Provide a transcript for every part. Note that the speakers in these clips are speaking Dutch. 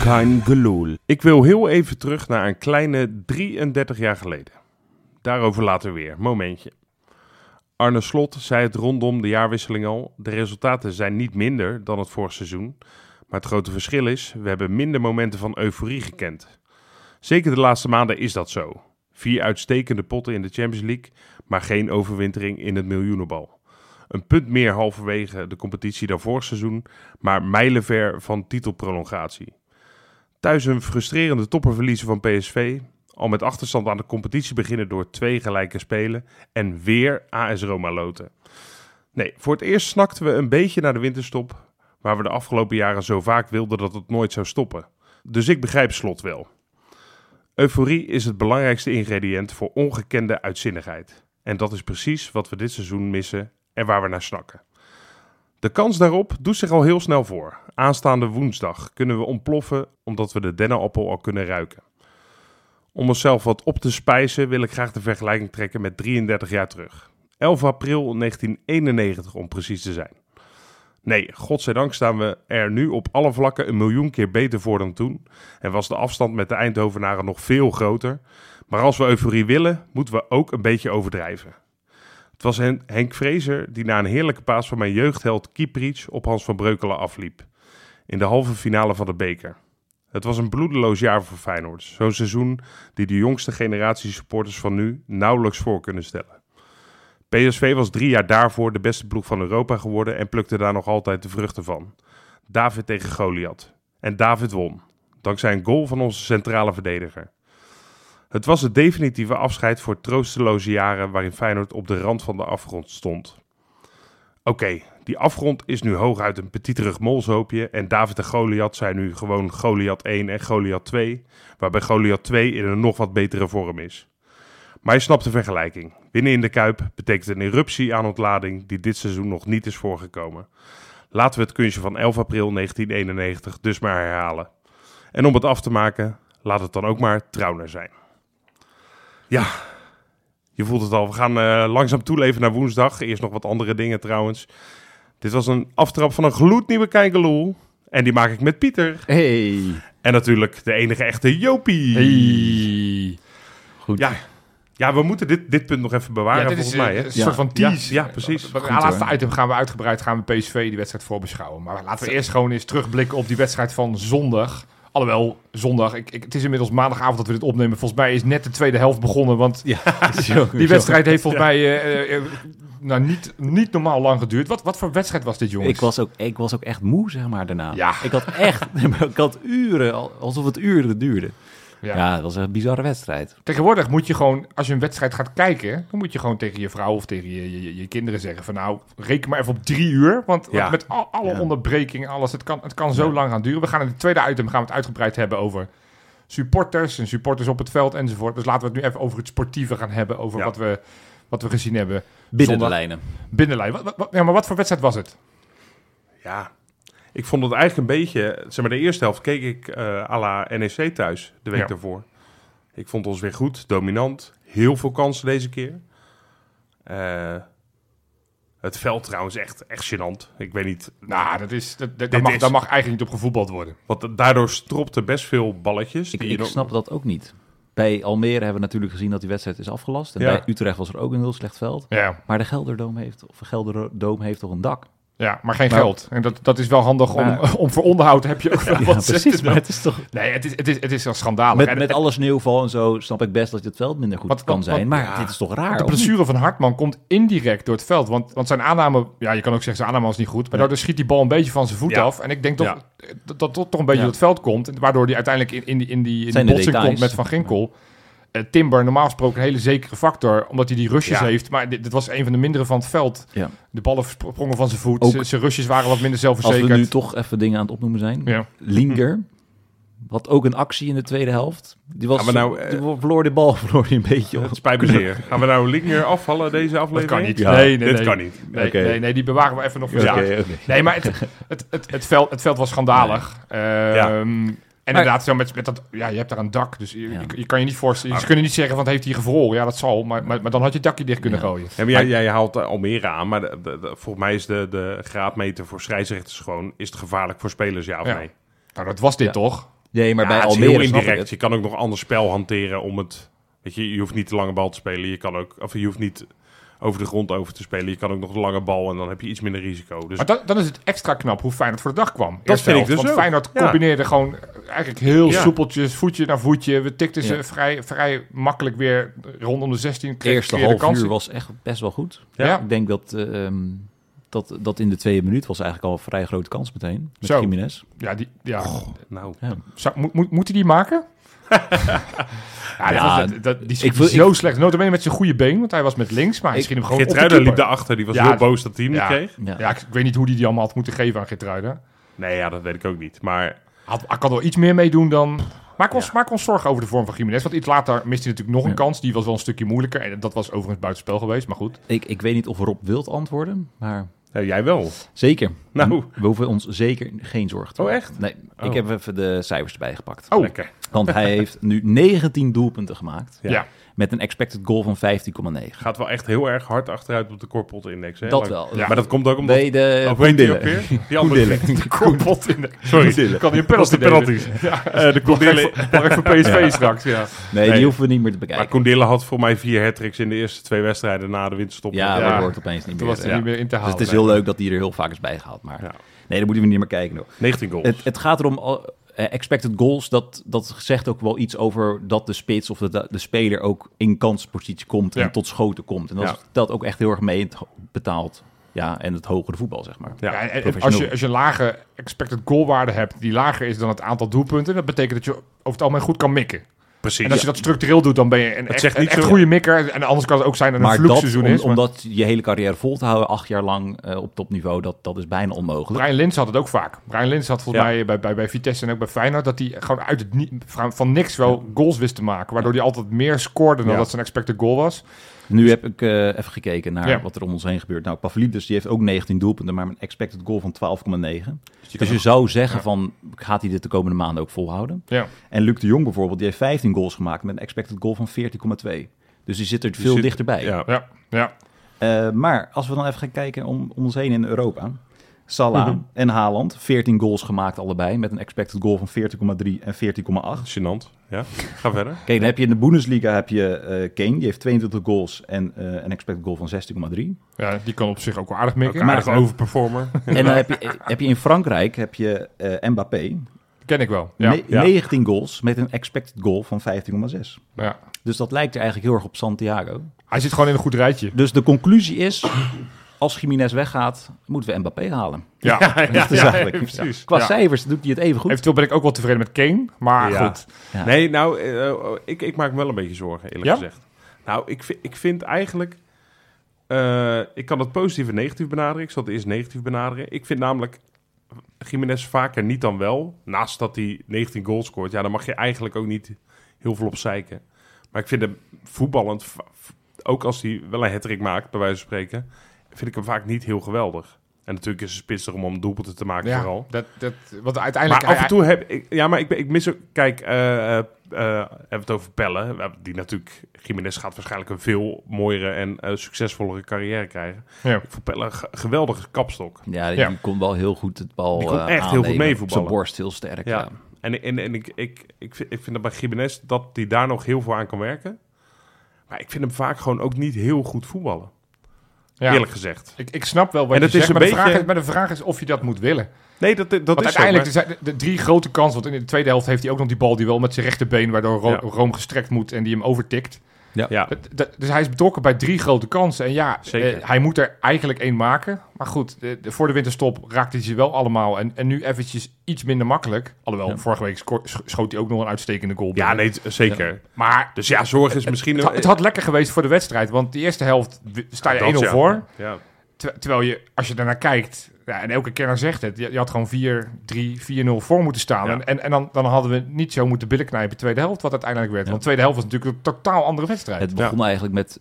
Kein gelul. Ik wil heel even terug naar een kleine 33 jaar geleden. Daarover later weer. Momentje. Arne Slot zei het rondom de jaarwisseling al. De resultaten zijn niet minder dan het vorig seizoen. Maar het grote verschil is, we hebben minder momenten van euforie gekend. Zeker de laatste maanden is dat zo. 4 uitstekende potten in de Champions League, maar geen overwintering in het miljoenenbal. Een punt meer halverwege de competitie dan vorig seizoen, maar mijlenver van titelprolongatie. Thuis een frustrerende topperverliezen van PSV, al met achterstand aan de competitie beginnen door 2 gelijke spelen en weer AS Roma loten. Nee, voor het eerst snakten we een beetje naar de winterstop, waar we de afgelopen jaren zo vaak wilden dat het nooit zou stoppen. Dus ik begrijp Slot wel. Euforie is het belangrijkste ingrediënt voor ongekende uitzinnigheid. En dat is precies wat we dit seizoen missen en waar we naar snakken. De kans daarop doet zich al heel snel voor. Aanstaande woensdag kunnen we ontploffen omdat we de dennenappel al kunnen ruiken. Om onszelf wat op te spijzen wil ik graag de vergelijking trekken met 33 jaar terug. 11 april 1991 om precies te zijn. Nee, godzijdank staan we er nu op alle vlakken 1 miljoen keer beter voor dan toen. En was de afstand met de Eindhovenaren nog veel groter. Maar als we euforie willen, moeten we ook een beetje overdrijven. Het was Henk Vrezer die na een heerlijke paas van mijn jeugdheld Kieprits op Hans van Breukelen afliep. In de halve finale van de beker. Het was een bloedeloos jaar voor Feyenoord. Zo'n seizoen die de jongste generatie supporters van nu nauwelijks voor kunnen stellen. PSV was 3 jaar daarvoor de beste ploeg van Europa geworden en plukte daar nog altijd de vruchten van. David tegen Goliath. En David won, dankzij een goal van onze centrale verdediger. Het was het definitieve afscheid voor troosteloze jaren waarin Feyenoord op de rand van de afgrond stond. Oké, die afgrond is nu hooguit een petiterig molshoopje en David en Goliath zijn nu gewoon Goliath 1 en Goliath 2, waarbij Goliath 2 in een nog wat betere vorm is. Maar je snapt de vergelijking. Winnen in de Kuip betekent een eruptie aan ontlading die dit seizoen nog niet is voorgekomen. Laten we het kunstje van 11 april 1991 dus maar herhalen. En om het af te maken, laat het dan ook maar Trauner zijn. Ja, je voelt het al. We gaan langzaam toeleven naar woensdag. Eerst nog wat andere dingen trouwens. Dit was een aftrap van een gloednieuwe Kijkeloel. En die maak ik met Pieter. Hey. En natuurlijk de enige echte Jopie. Hey. Goed. Ja, we moeten dit punt nog even bewaren volgens mij. Hè? Een soort van tease. Ja, precies. Bij het laatste item gaan we uitgebreid PSV die wedstrijd voorbeschouwen. Maar laten we eerst gewoon eens terugblikken op die wedstrijd van zondag. Alhoewel, zondag, het is inmiddels maandagavond dat we dit opnemen. Volgens mij is net de tweede helft begonnen. Want die wedstrijd heeft volgens mij niet normaal lang geduurd. Wat voor wedstrijd was dit, jongens? Ik was ook echt moe, zeg maar, daarna. Ja. Ik had uren, alsof het uren duurde. Ja, het was een bizarre wedstrijd. Tegenwoordig moet je gewoon, als je een wedstrijd gaat kijken, dan moet je gewoon tegen je vrouw of tegen je kinderen zeggen van nou, reken maar even op 3 uur. Want met alle onderbrekingen, alles, het kan zo lang gaan duren. We gaan in het tweede item het uitgebreid hebben over supporters en supporters op het veld enzovoort. Dus laten we het nu even over het sportieve gaan hebben, over wat we gezien hebben. Binnen de lijnen. Maar wat voor wedstrijd was het? Ja, ik vond het eigenlijk een beetje, zeg maar de eerste helft keek ik à la NEC thuis de week daarvoor. Ik vond ons weer goed, dominant, heel veel kansen deze keer. Het veld trouwens echt gênant. Ik weet niet. Nou, daar mag eigenlijk niet op gevoetbald worden. Want daardoor stropte best veel balletjes. Ik snap dat ook niet. Bij Almere hebben we natuurlijk gezien dat die wedstrijd is afgelast. En bij Utrecht was er ook een heel slecht veld. Ja. Maar de Gelderdoom heeft toch een dak? Ja, maar geen geld. En dat is wel handig om voor onderhoud heb je ook wel wat. Precies, maar het is toch... Nee, het is wel schandalig. Met alle sneeuwval en zo snap ik best dat het veld minder goed kan zijn. Maar dit is toch raar? De blessure van Hartman komt indirect door het veld. Want zijn aanname... Ja, je kan ook zeggen zijn aanname was niet goed. Maar daardoor schiet die bal een beetje van zijn voet af. En ik denk toch dat toch een beetje door het veld komt. Waardoor hij uiteindelijk in die botsing komt met Van Ginkel. Timber, normaal gesproken een hele zekere factor, omdat hij die rushes heeft. Maar dit was een van de mindere van het veld. Ja. De ballen sprongen van zijn voet. Zijn rushes waren wat minder zelfverzekerd. Als we nu toch even dingen aan het opnoemen zijn. Ja. Linger had ook een actie in de tweede helft. Die verloor de bal een beetje. Het spijt me zeer. Gaan we nou Linger afvallen deze aflevering? Dat kan niet. Ja. Dit kan niet. Nee, die bewaren we even nog voor. Okay. Nee, maar het veld was schandalig. En inderdaad, zo met dat, je hebt daar een dak, dus je kan je niet voorstellen. Ze kunnen niet zeggen van het heeft hier gevroren. Ja, dat zal, maar dan had je het dakje dicht kunnen gooien. Ja, maar jij haalt Almere aan, maar volgens mij is de graadmeter voor scheidsrechters gewoon, is het gevaarlijk voor spelers, ja of nee? Nou, dat was dit toch? Nee, maar bij Almere Almere indirect. Je kan ook nog ander spel hanteren om het... Weet je hoeft niet de lange bal te spelen. Je hoeft niet over de grond over te spelen. Je kan ook nog de lange bal en dan heb je iets minder risico. Dus... Maar dan is het extra knap hoe Feyenoord voor de dag kwam. Dat vind ik dus want ook. Feyenoord combineerde gewoon eigenlijk heel soepeltjes, voetje naar voetje. We tikten ze vrij makkelijk weer rondom de 16. Het eerste half uur was echt best wel goed. Ja. Ik denk dat in de tweede minuut was eigenlijk al een vrij grote kans meteen. Met Gimenez. Moet hij die maken? Die schiet zo slecht. Notabene met zijn goede been, want hij was met links, maar hij schiet hem gewoon op de keeper. Liep daarachter, die was heel boos dat hij hem niet kreeg. Ja, ik weet niet hoe die allemaal had moeten geven aan Geertruiden. Nee, dat weet ik ook niet. Maar hij kan er iets meer meedoen dan... Maak ons zorgen over de vorm van Gimenez. Want iets later miste hij natuurlijk nog een kans. Die was wel een stukje moeilijker. En dat was overigens buitenspel geweest, maar goed. Ik weet niet of Rob wilt antwoorden, maar... jij wel. Zeker. Nou. We hoeven ons zeker geen zorgen te maken. Oh, echt? Nee, ik heb even de cijfers erbij gepakt. Oh, lekker. Want hij heeft nu 19 doelpunten gemaakt. Ja. Met een expected goal van 15,9. Gaat wel echt heel erg hard achteruit op de Korpot-index. Dat wel. Ja. Maar dat komt ook omdat... Nee, de Koendille. Die andere de Korpot-index. Sorry. Kan hij een penalty penalties. De Koendille. Mag even PSV straks, Nee, die hoeven we niet meer te bekijken. Maar Koendille had voor mij 4 hat-tricks in de eerste 2 wedstrijden na de winterstop. Ja, dat wordt opeens niet meer. Toen was er niet meer in te halen. Dus het is heel leuk dat hij er heel vaak is bijgehaald. Maar nee, daar moeten we niet meer kijken. Hoor. 19 goals. Het gaat erom... expected goals, dat zegt ook wel iets over dat de spits of de speler ook in kanspositie komt en tot schoten komt. En dat telt ook echt heel erg mee betaald. Ja, en het hogere voetbal, zeg maar. Ja, en als je een lage expected goalwaarde hebt die lager is dan het aantal doelpunten, dat betekent dat je over het algemeen goed kan mikken. Precies. En als je dat structureel doet, dan ben je een echt goede mikker. En anders kan het ook zijn dat het een vloekseizoen is. Om dat je hele carrière vol te houden, 8 jaar lang op topniveau, dat is bijna onmogelijk. Brian Lins had het ook vaak. Brian Lins had volgens mij bij Vitesse en ook bij Feyenoord, dat hij gewoon uit het van niks wel goals wist te maken. Waardoor hij altijd meer scoorde dan dat zijn expected goal was. Nu heb ik even gekeken naar wat er om ons heen gebeurt. Nou, Pavlidis die heeft ook 19 doelpunten, maar met een expected goal van 12,9. Dus je zou zeggen van, gaat hij dit de komende maanden ook volhouden? Ja. En Luc de Jong bijvoorbeeld, die heeft 15 goals gemaakt met een expected goal van 14,2. Dus die zit er veel dichterbij. Maar als we dan even gaan kijken om ons heen in Europa. Salah en Haaland, 14 goals gemaakt allebei, met een expected goal van 14,3 en 14,8. Gênant. Ja, ga verder. Kijk, dan heb je in de Bundesliga Kane, die heeft 22 goals en een expected goal van 16,3. Ja, die kan op zich ook wel aardig mikken. Ook aardig overperformer. En dan heb je in Frankrijk Mbappé. Ken ik wel. Ja. 19 goals met een expected goal van 15,6. Ja. Dus dat lijkt er eigenlijk heel erg op Santiago. Hij zit gewoon in een goed rijtje. Dus de conclusie is, als Gimenez weggaat, moeten we Mbappé halen. Precies. Qua cijfers doet hij het even goed. Eventueel ben ik ook wel tevreden met Kane, maar goed. Ja. Nee, nou, ik maak me wel een beetje zorgen, eerlijk gezegd. Nou, ik vind eigenlijk... ik kan het positief en negatief benaderen. Ik zal het eerst negatief benaderen. Ik vind namelijk Gimenez vaker niet dan wel. Naast dat hij 19 goals scoort, dan mag je eigenlijk ook niet heel veel op zeiken. Maar ik vind hem voetballend, ook als hij wel een hat-trick maakt, bij wijze van spreken, vind ik hem vaak niet heel geweldig. En natuurlijk is de spits erom om doelpunten te maken vooral. Want uiteindelijk... Maar af en toe heb ik... Ja, maar ik mis ook... Kijk, hebben we het over Pelle. Die natuurlijk... Gimenez gaat waarschijnlijk een veel mooiere en succesvollere carrière krijgen. Ja. Ik vond Pelle een geweldige kapstok. Ja, die kon wel heel goed het bal die kon echt heel goed meevoetballen. Zijn borst heel sterk. Ja. En ik vind dat bij Gimenez dat hij daar nog heel veel aan kan werken. Maar ik vind hem vaak gewoon ook niet heel goed voetballen. Ja. Eerlijk gezegd. Ik snap wel wat je zegt, maar de vraag is of je dat moet willen. Nee, dat is uiteindelijk zijn de 3 grote kansen. Want in de tweede helft heeft hij ook nog die bal die wel met zijn rechterbeen, waardoor Rome gestrekt moet en die hem overtikt. Ja. Dus hij is betrokken bij 3 grote kansen. En hij moet er eigenlijk 1 maken. Maar goed, voor de winterstop raakte hij ze wel allemaal. En nu eventjes iets minder makkelijk. Alhoewel, vorige week schoot hij ook nog een uitstekende goal. Ja, nee, zeker. Ja. Maar dus zorg is misschien... Het had lekker geweest voor de wedstrijd. Want de eerste helft sta je 1-0 voor. Ja. Terwijl je, als je daarnaar kijkt... Ja, en elke kenner zegt het. Je had gewoon 4-3, 4-0 voor moeten staan. Ja. En dan hadden we niet zo moeten billen knijpen tweede helft, wat uiteindelijk werd. Want de tweede helft was natuurlijk een totaal andere wedstrijd. Het begon eigenlijk met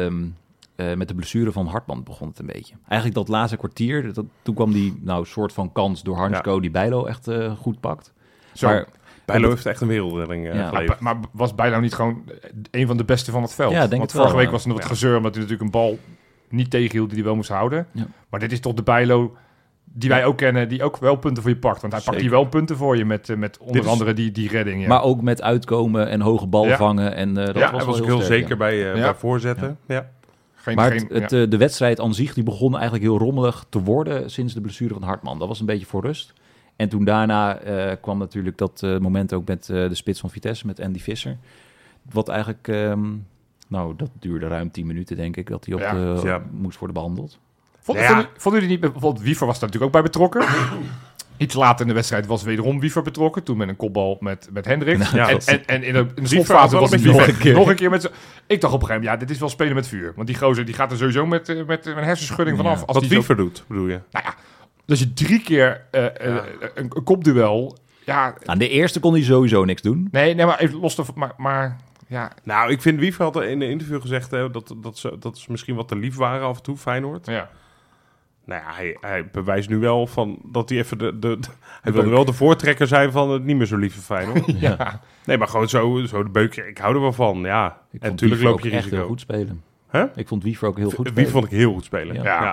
de blessure van Hartman begon het een beetje. Eigenlijk dat laatste kwartier, toen kwam die soort van kans door Hansko die Bijlo echt goed pakt. Maar Bijlo heeft echt een wereldredding geleverd. Maar was Bijlo niet gewoon een van de beste van het veld? Ja, want vorige week was er nog wat gezeur, omdat hij natuurlijk een bal niet tegenhield die hij wel moest houden. Ja. Maar dit is toch de Bijlo die wij ook kennen, die ook wel punten voor je pakt. Want hij pakt hier wel punten voor je met onder andere die redding. Ja. Maar ook met uitkomen en hoge bal vangen. En dat was ook heel zeker bij voorzetten. Ja. De wedstrijd aan zich die begon eigenlijk heel rommelig te worden sinds de blessure van Hartman. Dat was een beetje voor rust. En toen daarna kwam natuurlijk dat moment ook met de spits van Vitesse, met Andy Visser. Wat eigenlijk, dat duurde ruim 10 minuten denk ik, dat hij moest worden behandeld. Vonden jullie niet, bijvoorbeeld Wiever was daar natuurlijk ook bij betrokken. Iets later in de wedstrijd was wederom Wiever betrokken. Toen met een kopbal met Hendricks. En in de slotfase was het nog een keer met z'n... Ik dacht op een gegeven moment, dit is wel spelen met vuur. Want die gozer die gaat er sowieso met een hersenschudding vanaf. Als wat Wiever doet, bedoel je? Nou ja, dus je 3 keer een kopduel... Ja, aan de eerste kon hij sowieso niks doen. Nee, maar even los maar ja. Nou, ik vind Wiever had in een interview gezegd dat ze misschien wat te lief waren af en toe, Feyenoord. Ja. Nou ja, hij bewijst nu wel van dat hij even hij wil wel de voortrekker zijn van het niet meer zo lieve Feyenoord. Ja. Nee, maar gewoon zo de beukje. Ik hou er wel van. Ja, en natuurlijk loop je risico. Heel goed spelen. Huh? Ik vond Wiever ook heel goed spelen. Wiever vond ik heel goed spelen. Ja.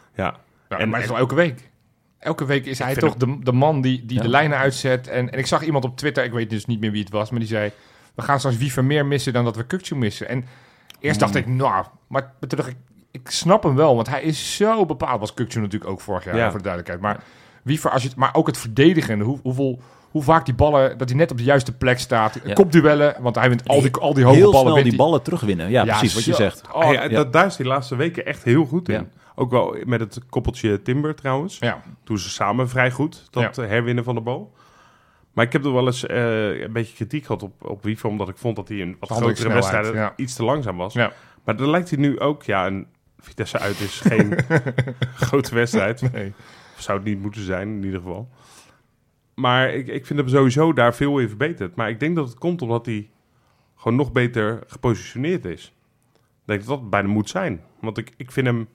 En maar het is wel elke week. Elke week is hij toch de man die de lijnen uitzet. En ik zag iemand op Twitter, ik weet dus niet meer wie het was, maar die zei: we gaan straks Wiever meer missen dan dat we Kukçu missen. En eerst dacht ik, maar toen dacht ik snap hem wel, want hij is zo bepaald. Was Kukçu natuurlijk ook vorig jaar, voor de duidelijkheid. Maar Wiever, maar ook het verdedigen, hoe vaak die ballen, dat hij net op de juiste plek staat. Kopduellen, want hij wint al die hoge ballen. Heel snel die ballen terugwinnen. Ja, precies wat je zegt. Daar is die laatste weken echt heel goed in. Ook wel met het koppeltje Timber trouwens. Ja. Doen ze samen vrij goed, dat herwinnen van de bal. Maar ik heb er wel eens een beetje kritiek gehad op Wiever, omdat ik vond dat hij in wat grotere wedstrijden iets te langzaam was. Ja. Maar dan lijkt hij nu ook, en Vitesse uit is geen grote wedstrijd. Nee. Of zou het niet moeten zijn, in ieder geval. Maar ik vind hem sowieso daar veel in verbeterd. Maar ik denk dat het komt omdat hij gewoon nog beter gepositioneerd is. Ik denk dat dat bijna moet zijn. Want ik vind hem...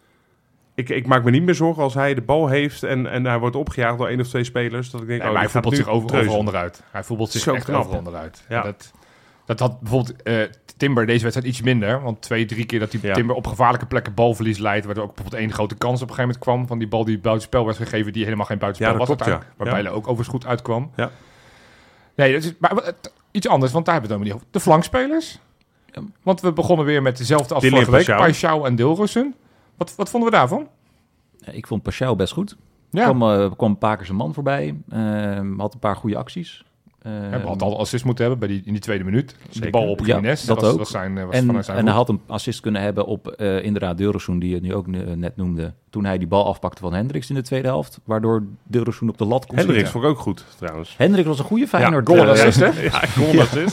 Ik maak me niet meer zorgen als hij de bal heeft en hij wordt opgejaagd door 1 of 2 spelers. Dat ik denk, maar hij voetbalt zich overal onderuit. Hij voetbalt zich echt overal onderuit. Ja. Dat had bijvoorbeeld Timber deze wedstrijd iets minder. Want 2-3 keer dat die Timber op gevaarlijke plekken balverlies leidt. Waardoor ook bijvoorbeeld 1 grote kans op een gegeven moment kwam. Van die bal die buitenspel werd gegeven. Die helemaal geen buitenspel was. Klopt, waarbij hij ook overigens goed uitkwam. Ja. Nee, maar iets anders. Want daar hebben we het helemaal niet over. De flankspelers. Ja. Want we begonnen weer met dezelfde als vorige week. Paixão en Dilrosun. Wat vonden we daarvan? Ik vond Paixão best goed. Ja. Kwam een paar keer zijn man voorbij. Had een paar goede acties. Hij had al assist moeten hebben in die tweede minuut. Zeker. De bal op Jiménez. Dat ook. Was zijn en hij had een assist kunnen hebben op inderdaad Dilrosun, die je nu ook net noemde. Toen hij die bal afpakte van Hendricks in de tweede helft. Waardoor Dilrosun op de lat kon Hendricks vond ik ook goed, trouwens. Hendricks was een goede Feyenoord. Goal assist, hè? Ja, goal assist.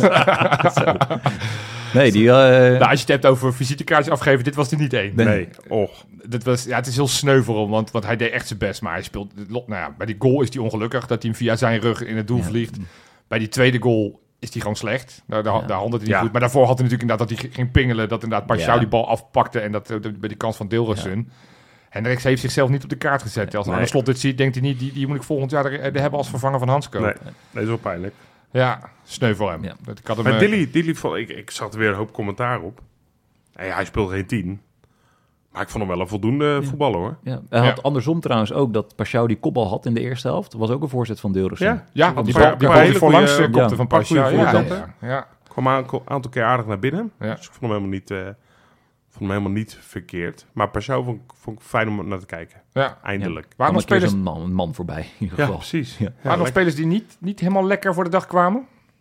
Nee, als je het hebt over visitekaartjes afgeven, dit was er niet één. Nee. Och. Het is heel sneu voor hem, want hij deed echt zijn best. Maar hij speelt... bij die goal is hij ongelukkig dat hij hem via zijn rug in het doel vliegt. Bij die tweede goal is hij gewoon slecht. Daar handelt hij niet goed. Maar daarvoor had hij natuurlijk inderdaad dat hij ging pingelen. Dat inderdaad Paixão die bal afpakte. En dat bij die kans van Dilrosun. Hendricks heeft zichzelf niet op de kaart gezet. Als Arne Slot dit ziet, denkt hij niet... Die moet ik volgend jaar er hebben als vervanger van Hansko. Nee, dat is wel pijnlijk. Ja, sneu voor hem. Ja. Maar Dilly vond ik zat er weer een hoop commentaar op. Hij speelt geen 10. Maar ik vond hem wel een voldoende voetballer, hoor. Ja. Hij had andersom trouwens ook dat Paixão die kopbal had in de eerste helft. Dat was ook een voorzet van Dilrosun. Ja, want die bal voorlangs kopte van Paixão. Ja. Kwam een aantal keer aardig naar binnen. Ja. Dus ik vond hem helemaal niet verkeerd. Maar Paixão vond ik fijn om naar te kijken. Ja. Eindelijk. Waarom nog spelers een man voorbij in ieder geval. Ja, precies. Waren nog spelers die niet helemaal lekker voor de dag kwamen?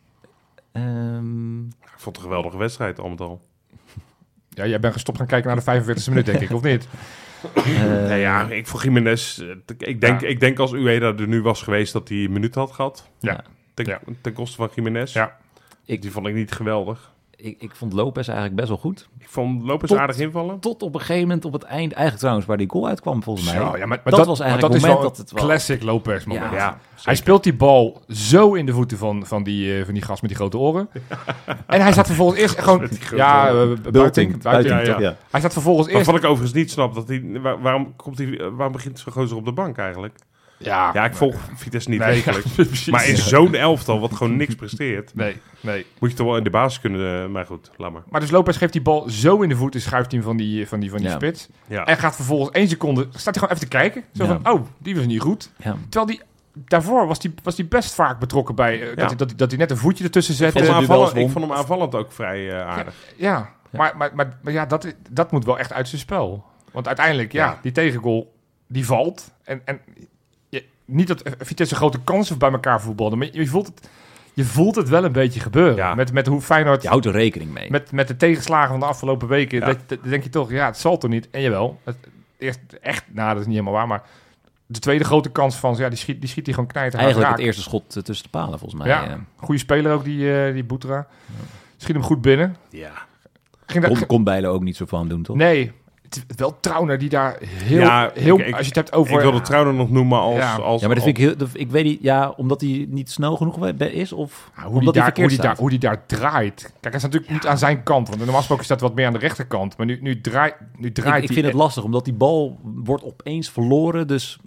Ik vond het een geweldige wedstrijd, al met al. Ja, jij bent gestopt gaan kijken naar de 45e minuut, denk ik, of niet? Ik voor Jiménez... Ik denk als Ueda er nu was geweest dat hij een minuut had gehad. Ja. Ten koste van Jiménez. Ja. Die vond ik niet geweldig. Ik vond Lopez eigenlijk best wel goed. Ik vond Lopez aardig invallen. Tot op een gegeven moment op het eind, eigenlijk trouwens, waar die goal uitkwam volgens mij. Ja, maar dat was eigenlijk het moment dat het was. Classic Lopez moment. Ja, hij speelt die bal zo in de voeten van die gast met die grote oren. En hij staat vervolgens eerst gewoon... buiten. Hij staat vervolgens eerst... Wat ik overigens niet snap, waarom begint zo'n gozer op de bank eigenlijk? Ja, ik volg Vitesse niet wekelijks. Maar in zo'n elftal, wat gewoon niks presteert... Nee. Moet je toch wel in de basis kunnen... maar goed, laat maar. Maar dus Lopez geeft die bal zo in de voet... en schuift hij van die spits. Ja. En gaat vervolgens 1 seconde... staat hij gewoon even te kijken. Zo van, die was niet goed. Ja. Terwijl die... Daarvoor was die best vaak betrokken bij... dat hij net een voetje ertussen zette. Ik vond hem aanvallend ook vrij aardig. Ja. Maar dat moet wel echt uit zijn spel. Want uiteindelijk, die tegengoal... die valt. En niet dat Vitesse grote kansen bij elkaar voetbalde... maar je voelt het wel een beetje gebeuren. Ja. Met hoe Feyenoord... Je houdt er rekening mee. Met de tegenslagen van de afgelopen weken... Dan denk je toch, het zal toch niet? En jawel. Dat is niet helemaal waar, maar... De tweede grote kans van die schiet hij gewoon knijter. Eigenlijk het eerste schot tussen de palen, volgens mij. Ja, goede speler ook, die Boutra. Schiet hem goed binnen. Ja. Kon Bijlo ook niet zo van doen, toch? Nee. Het is wel Trauner die daar heel als je het hebt over... Ik wilde Trauner nog noemen als... Ja, maar dat vind ik ik weet niet, omdat hij niet snel genoeg is, of hoe die daar draait. Kijk, hij is natuurlijk niet aan zijn kant, want normaal gesproken staat wat meer aan de rechterkant. Maar nu draait hij... Ik vind het lastig, omdat die bal wordt opeens verloren, dus...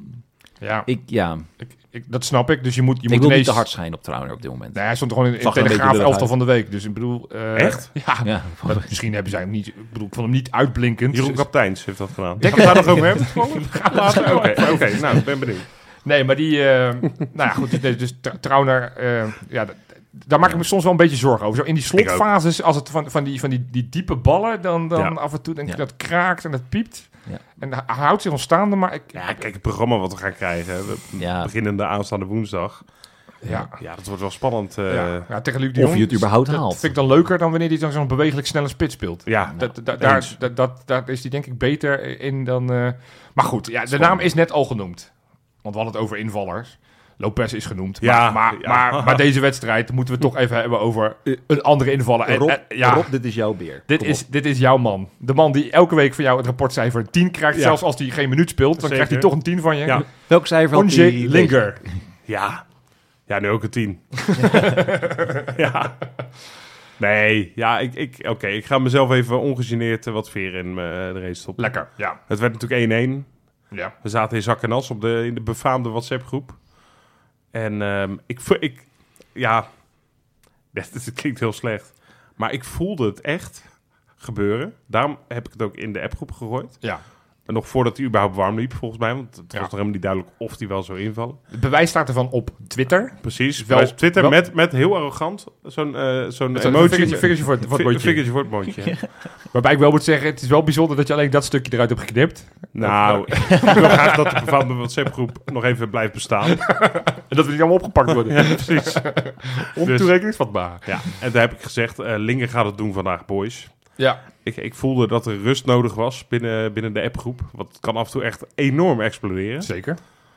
Dat snap ik, dus je moet ik wil niet te hard schijnen op Trauner op dit moment. Nee, hij stond gewoon in Telegraaf elftal van de week, dus ik bedoel... Echt? Ja. Misschien hebben zij hem niet... Ik bedoel, ik vond hem niet uitblinkend. Jeroen Kapteins heeft dat gedaan. Denk je daar nog over hebt? Oké, nou, ik ben benieuwd. Nee, maar die... dus Trauner... daar maak ik me soms wel een beetje zorgen over. Zo in die slotfases, als het van die diepe ballen... dan af en toe denk ik dat kraakt en dat piept. Ja. En hij houdt zich ontstaande, maar... Kijk, het programma wat we gaan krijgen. Beginnende aanstaande woensdag. Ja, dat wordt wel spannend. Tegen Luc de Jong, of je het überhaupt haalt. Dat vind ik dan leuker dan wanneer hij dan zo'n bewegelijk snelle spits speelt. Ja, daar is hij denk ik beter in dan... Maar goed, de naam is net al genoemd. Want we hadden het over invallers. Lopez is genoemd. Maar deze wedstrijd moeten we toch even hebben over een andere invaller. Rob, dit is jouw beer. Dit is jouw man. De man die elke week van jou het rapportcijfer een 10 krijgt. Zelfs als hij geen minuut speelt, dan krijgt hij toch een 10 van je. Ja. Welk cijfer had hij? Linker. Ja, nu ook een 10. Ja. Nee, ik ga mezelf even ongegeneerd wat veer in de race stoppen. Lekker, ja. Het werd natuurlijk 1-1. Ja. We zaten in zak en as in de befaamde WhatsApp-groep. En het klinkt heel slecht. Maar ik voelde het echt gebeuren. Daarom heb ik het ook in de appgroep gegooid. Ja. En nog voordat hij überhaupt warm liep, volgens mij. Want het was nog helemaal niet duidelijk of hij wel zou invallen. Het bewijs staat ervan op Twitter. Precies, op Twitter met heel arrogant zo'n emoji. Vingertje voor het mondje. Ja. Waarbij ik wel moet zeggen, het is wel bijzonder dat je alleen dat stukje eruit hebt geknipt. Nou, ik wil graag dat de befaamde WhatsApp-groep nog even blijft bestaan. En dat we niet allemaal opgepakt worden. Ja, precies. Ontoerekeningsvatbaar. Ja, en daar heb ik gezegd, Linger gaat het doen vandaag, boys. Ja. Ik voelde dat er rust nodig was binnen de appgroep. Want het kan af en toe echt enorm exploderen. Zeker.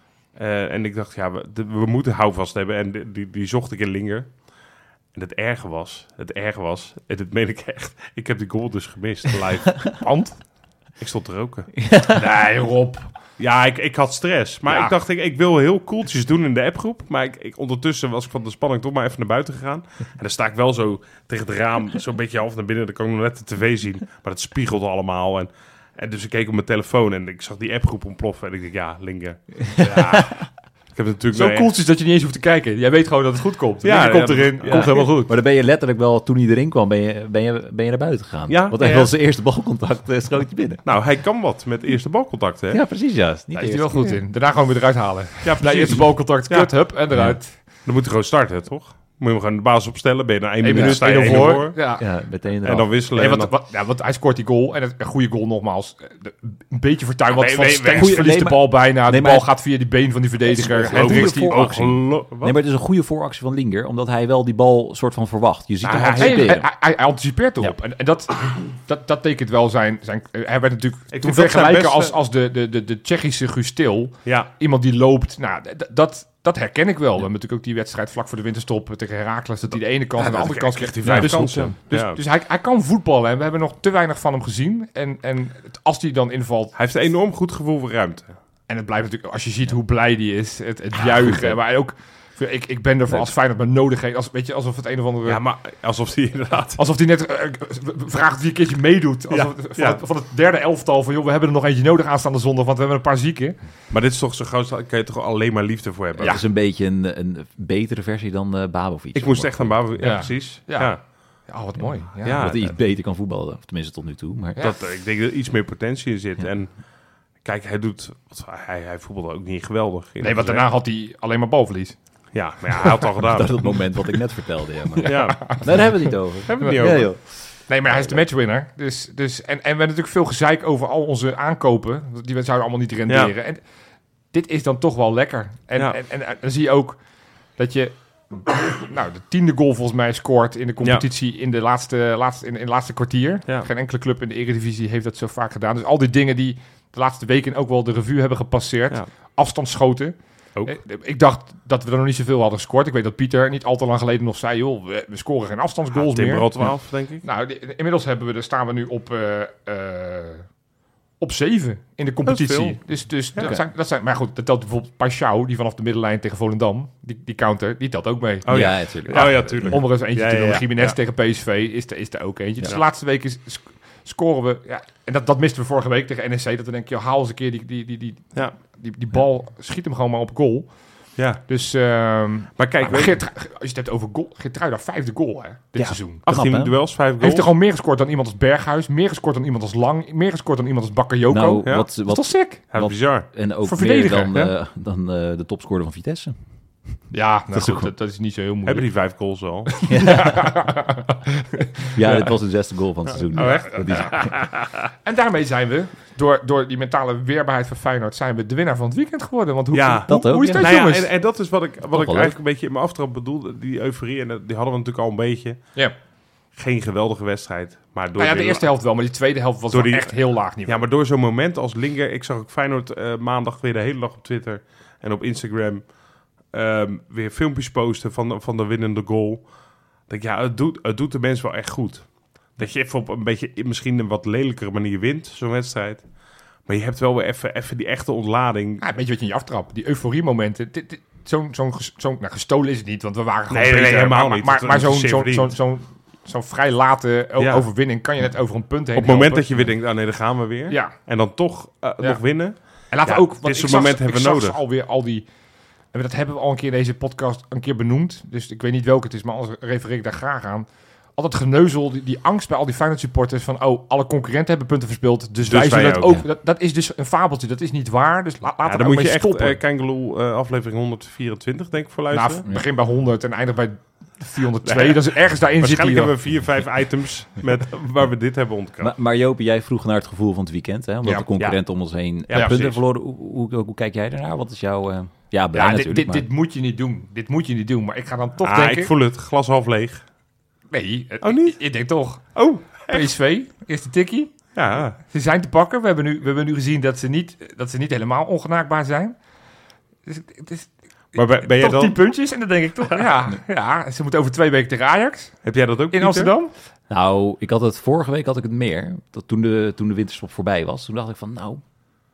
En ik dacht, we moeten houvast hebben. En die zocht ik in Linger. En het erge was, en dat meen ik echt, ik heb die goal dus gemist live. Want? Ik stond te roken. Nee, Rob. Ja, ik had stress. Maar ik dacht, ik wil heel cooltjes doen in de appgroep. Maar ondertussen was ik van de spanning toch maar even naar buiten gegaan. En dan sta ik wel zo tegen het raam, zo'n beetje half naar binnen. Dan kan ik nog net de tv zien. Maar het spiegelt allemaal. En dus ik keek op mijn telefoon en ik zag die appgroep ontploffen. En ik dacht, Linger. Ja. Ik heb natuurlijk zo cooltjes dat je niet eens hoeft te kijken. Jij weet gewoon dat het goed komt. Ja, komt erin. Komt helemaal goed. Maar dan ben je letterlijk wel, toen hij erin kwam, ben je naar buiten gegaan. Ja, want hij was zijn eerste balcontact, schoot je binnen. Nou, hij kan wat met eerste balcontact, hè? Ja, precies, ja. Daar is hij wel goed in. Daarna gewoon weer eruit halen. Ja, precies. Eerste balcontact, hup, en eruit. Dan moet hij gewoon starten, toch? Moet je hem gewoon de basis opstellen. Ben je na 1 minuut sta je voor. Ja, meteen en dan wisselen. Want hij scoort die goal. En een goede goal nogmaals. Een beetje vertuin. Want Van Stengs verliest de bal bijna. De bal gaat via die been van die verdediger. Hendricks die vooractie. Nee, maar het is een goede vooractie van Linger. Omdat hij wel die bal soort van verwacht. Je ziet hem anticiperen. Hij anticipeert erop. En dat tekent wel zijn... Hij werd natuurlijk toen vergelijken als de Tsjechische Guus Til. Iemand die loopt. Nou, dat herken ik wel. We hebben natuurlijk ook die wedstrijd vlak voor de winterstop tegen Heracles. Dat hij de ene kant en de andere kant krijgt hij 5 kansen. Dus hij kan voetballen. En we hebben nog te weinig van hem gezien. En als hij dan invalt... Hij heeft een enorm goed gevoel voor ruimte. En het blijft natuurlijk... Als je ziet hoe blij die is. Het juichen. Maar ook... Ik ben er voor als Feyenoord maar nodig heeft. Weet je, alsof het een of andere... Ja, maar alsof hij inderdaad... Alsof hij net vraagt of hij een keertje meedoet. Van het derde elftal van... joh, we hebben er nog eentje nodig aanstaande zondag... want we hebben een paar zieken. Maar dit is toch zo groot... kan je toch alleen maar liefde voor hebben? Ja. Dat is een beetje een betere versie dan Babovic. Ik moest echt aan Babovic... Ja, precies. Ja. Oh, wat mooi. Dat hij iets beter kan voetballen. Of tenminste tot nu toe. Maar... Ik denk dat er iets meer potentie in zit. Ja. En kijk, hij voetbalde ook niet geweldig. Nee, want daarna had hij alleen maar balverlies. Ja, maar hij had het al gedaan. Dat is het moment wat ik net vertelde. Daar hebben we het niet over. Nee, maar hij is de matchwinner. Dus, en we hebben natuurlijk veel gezeik over al onze aankopen. Die we zouden allemaal niet renderen. Ja. En dit is dan toch wel lekker. En dan zie je ook dat je... de 10e goal volgens mij scoort in de competitie in de laatste kwartier. Ja. Geen enkele club in de Eredivisie heeft dat zo vaak gedaan. Dus al die dingen die de laatste weken ook wel de revue hebben gepasseerd. Ja. Afstandsschoten. Ook. Ik dacht dat we er nog niet zoveel hadden gescoord. Ik weet dat Pieter niet al te lang geleden nog zei... joh, we scoren geen afstandsgoals meer. 12, denk ik. Nou, inmiddels staan we nu op 7 in de competitie. Dus dat zijn... Maar goed, dat telt bijvoorbeeld Paschou... die vanaf de middenlijn tegen Volendam... die counter, die telt ook mee. Oh ja, natuurlijk. Tuurlijk. Om er eens eentje te doen. Jiménez tegen PSV is er ook eentje. Dus de laatste weken scoren we... Ja, en dat misten we vorige week tegen NEC. Dat we denken, haal eens een keer die bal... Schiet hem gewoon maar op goal. Ja. Dus... maar kijk... als je het hebt over goal... Geertruida 5e goal, hè, dit seizoen. 18 duels, 5 goals. Heeft er gewoon meer gescoord dan iemand als Berghuis. Meer gescoord dan iemand als Lang. Meer gescoord dan iemand als Bakayoko. Nou, dat is toch sick? Dat is bizar. En ook meer dan de topscorer van Vitesse. Ja, dat is niet zo heel moeilijk. Hebben die 5 goals al? Dit was de 6e goal van het seizoen. Oh, echt? En daarmee zijn we, door die mentale weerbaarheid van Feyenoord... zijn we de winnaar van het weekend geworden. Want hoe is dat, jongens? En dat is wat ik eigenlijk een beetje in mijn aftrap bedoelde. Die euforie, en die hadden we natuurlijk al een beetje. Ja. Geen geweldige wedstrijd. Maar de eerste helft wel, maar die tweede helft was echt heel laag niveau. Ja, maar door zo'n moment als Linger... Ik zag ook Feyenoord maandag weer de hele dag op Twitter en op Instagram... weer filmpjes posten van de winnende goal. Dat het doet de mensen wel echt goed. Dat je even op een beetje, misschien een wat lelijkere manier wint, zo'n wedstrijd. Maar je hebt wel weer even die echte ontlading. Ja, weet je wat je in je aftrap? Die euforiemomenten. Zo'n gestolen is het niet, want we waren gewoon nee, helemaal niet. Maar zo'n vrij late overwinning kan je net over een punt heen op het moment dat je weer denkt, dan gaan we weer. Ja. En dan toch nog winnen. En laten we ook, want dit moment hebben we nodig. Alweer al die... En dat hebben we al een keer in deze podcast benoemd. Dus ik weet niet welke het is, maar anders refereer ik daar graag aan. Altijd geneuzel, die angst bij al die Feyenoord supporters van... alle concurrenten hebben punten verspeeld, dus wij zullen het ook. Dat is dus een fabeltje, dat is niet waar. Dus laten we moet je stoppen. Echt Kangaloo aflevering 124 denk ik voor luisteren. Nou, begin bij 100 en eindig bij 402. Dat is ergens daarin zit. Waarschijnlijk hebben we 4-5 items waar we dit hebben ontkracht. Maar Joopie, jij vroeg naar het gevoel van het weekend. Hè? Omdat de concurrenten om ons heen punten verloren. Hoe kijk jij daarnaar? Wat is jouw... dit moet je niet doen. Dit moet je niet doen. Maar ik ga dan toch denken... Ik voel het. Glas half leeg. Nee. Niet? Ik denk toch. Oh, PSV, eerste tikkie. Ja. Ze zijn te pakken. We hebben nu gezien dat ze niet helemaal ongenaakbaar zijn. Dus maar ben jij dan 10 puntjes en dan denk ik toch... ja, ze moeten over 2 weken tegen Ajax. Heb jij dat ook, in Amsterdam? Nou, vorige week had ik het meer. Toen de winterstop voorbij was. Toen dacht ik van, nou...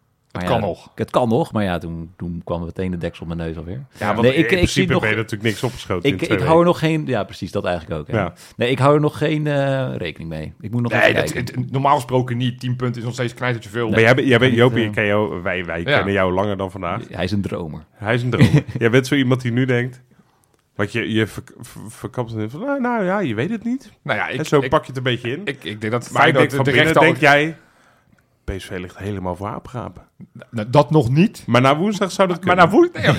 Het kan nog, maar ja, toen kwam meteen de deksel op mijn neus alweer. Ja, want in principe ben je natuurlijk niks opgeschoten. Ik hou er nog geen... Ja, precies, dat eigenlijk ook. Ja. Nee, ik hou er nog geen rekening mee. Ik moet nog even kijken. Normaal gesproken niet. 10 punten is nog steeds knijtertje veel. Maar jij bent Jopie, wij kennen jou langer dan vandaag. Hij is een dromer. Jij bent zo iemand die nu denkt... Want je verkapt het van, nou ja, je weet het niet. Nou ja, en zo pak je het een beetje in. Ik denk dat Feyenoord van binnen denk jij... PSV ligt helemaal voor apengapen. Dat nog niet. Maar na woensdag zou dat kunnen.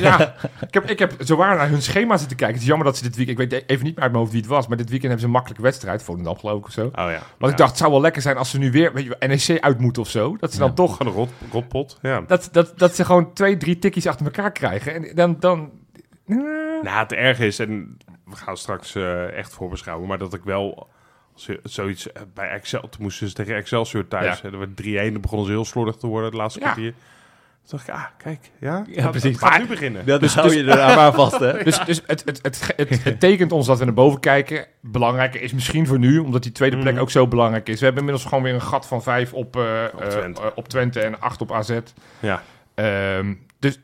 Ik heb zowaar naar hun schema zitten kijken. Het is jammer dat ze dit weekend... Ik weet even niet meer uit mijn hoofd wie het was. Maar dit weekend hebben ze een makkelijke wedstrijd. Volendam geloof ik of zo. Oh ja. Want ik dacht, het zou wel lekker zijn als ze nu weer NEC uit moeten of zo. Dat ze dan toch... Gewoon een rotpot. Ja. Dat ze gewoon 2-3 tikkies achter elkaar krijgen. En dan... Nou, het erg is... En we gaan straks echt voorbeschouwen. Maar dat ik wel... Zoiets bij Excel, toen moesten ze tegen Excelsior thuis. Er werd 3-1, dan begonnen ze heel slordig te worden het laatste kwartier. Toen dacht ik, kijk, precies. Het gaat nu beginnen. Dus hou je er maar vast, hè? Dus het tekent ons dat we naar boven kijken. Belangrijker is misschien voor nu, omdat die tweede plek ook zo belangrijk is. We hebben inmiddels gewoon weer een gat van 5 op Twente en 8 op AZ. Ja. Dus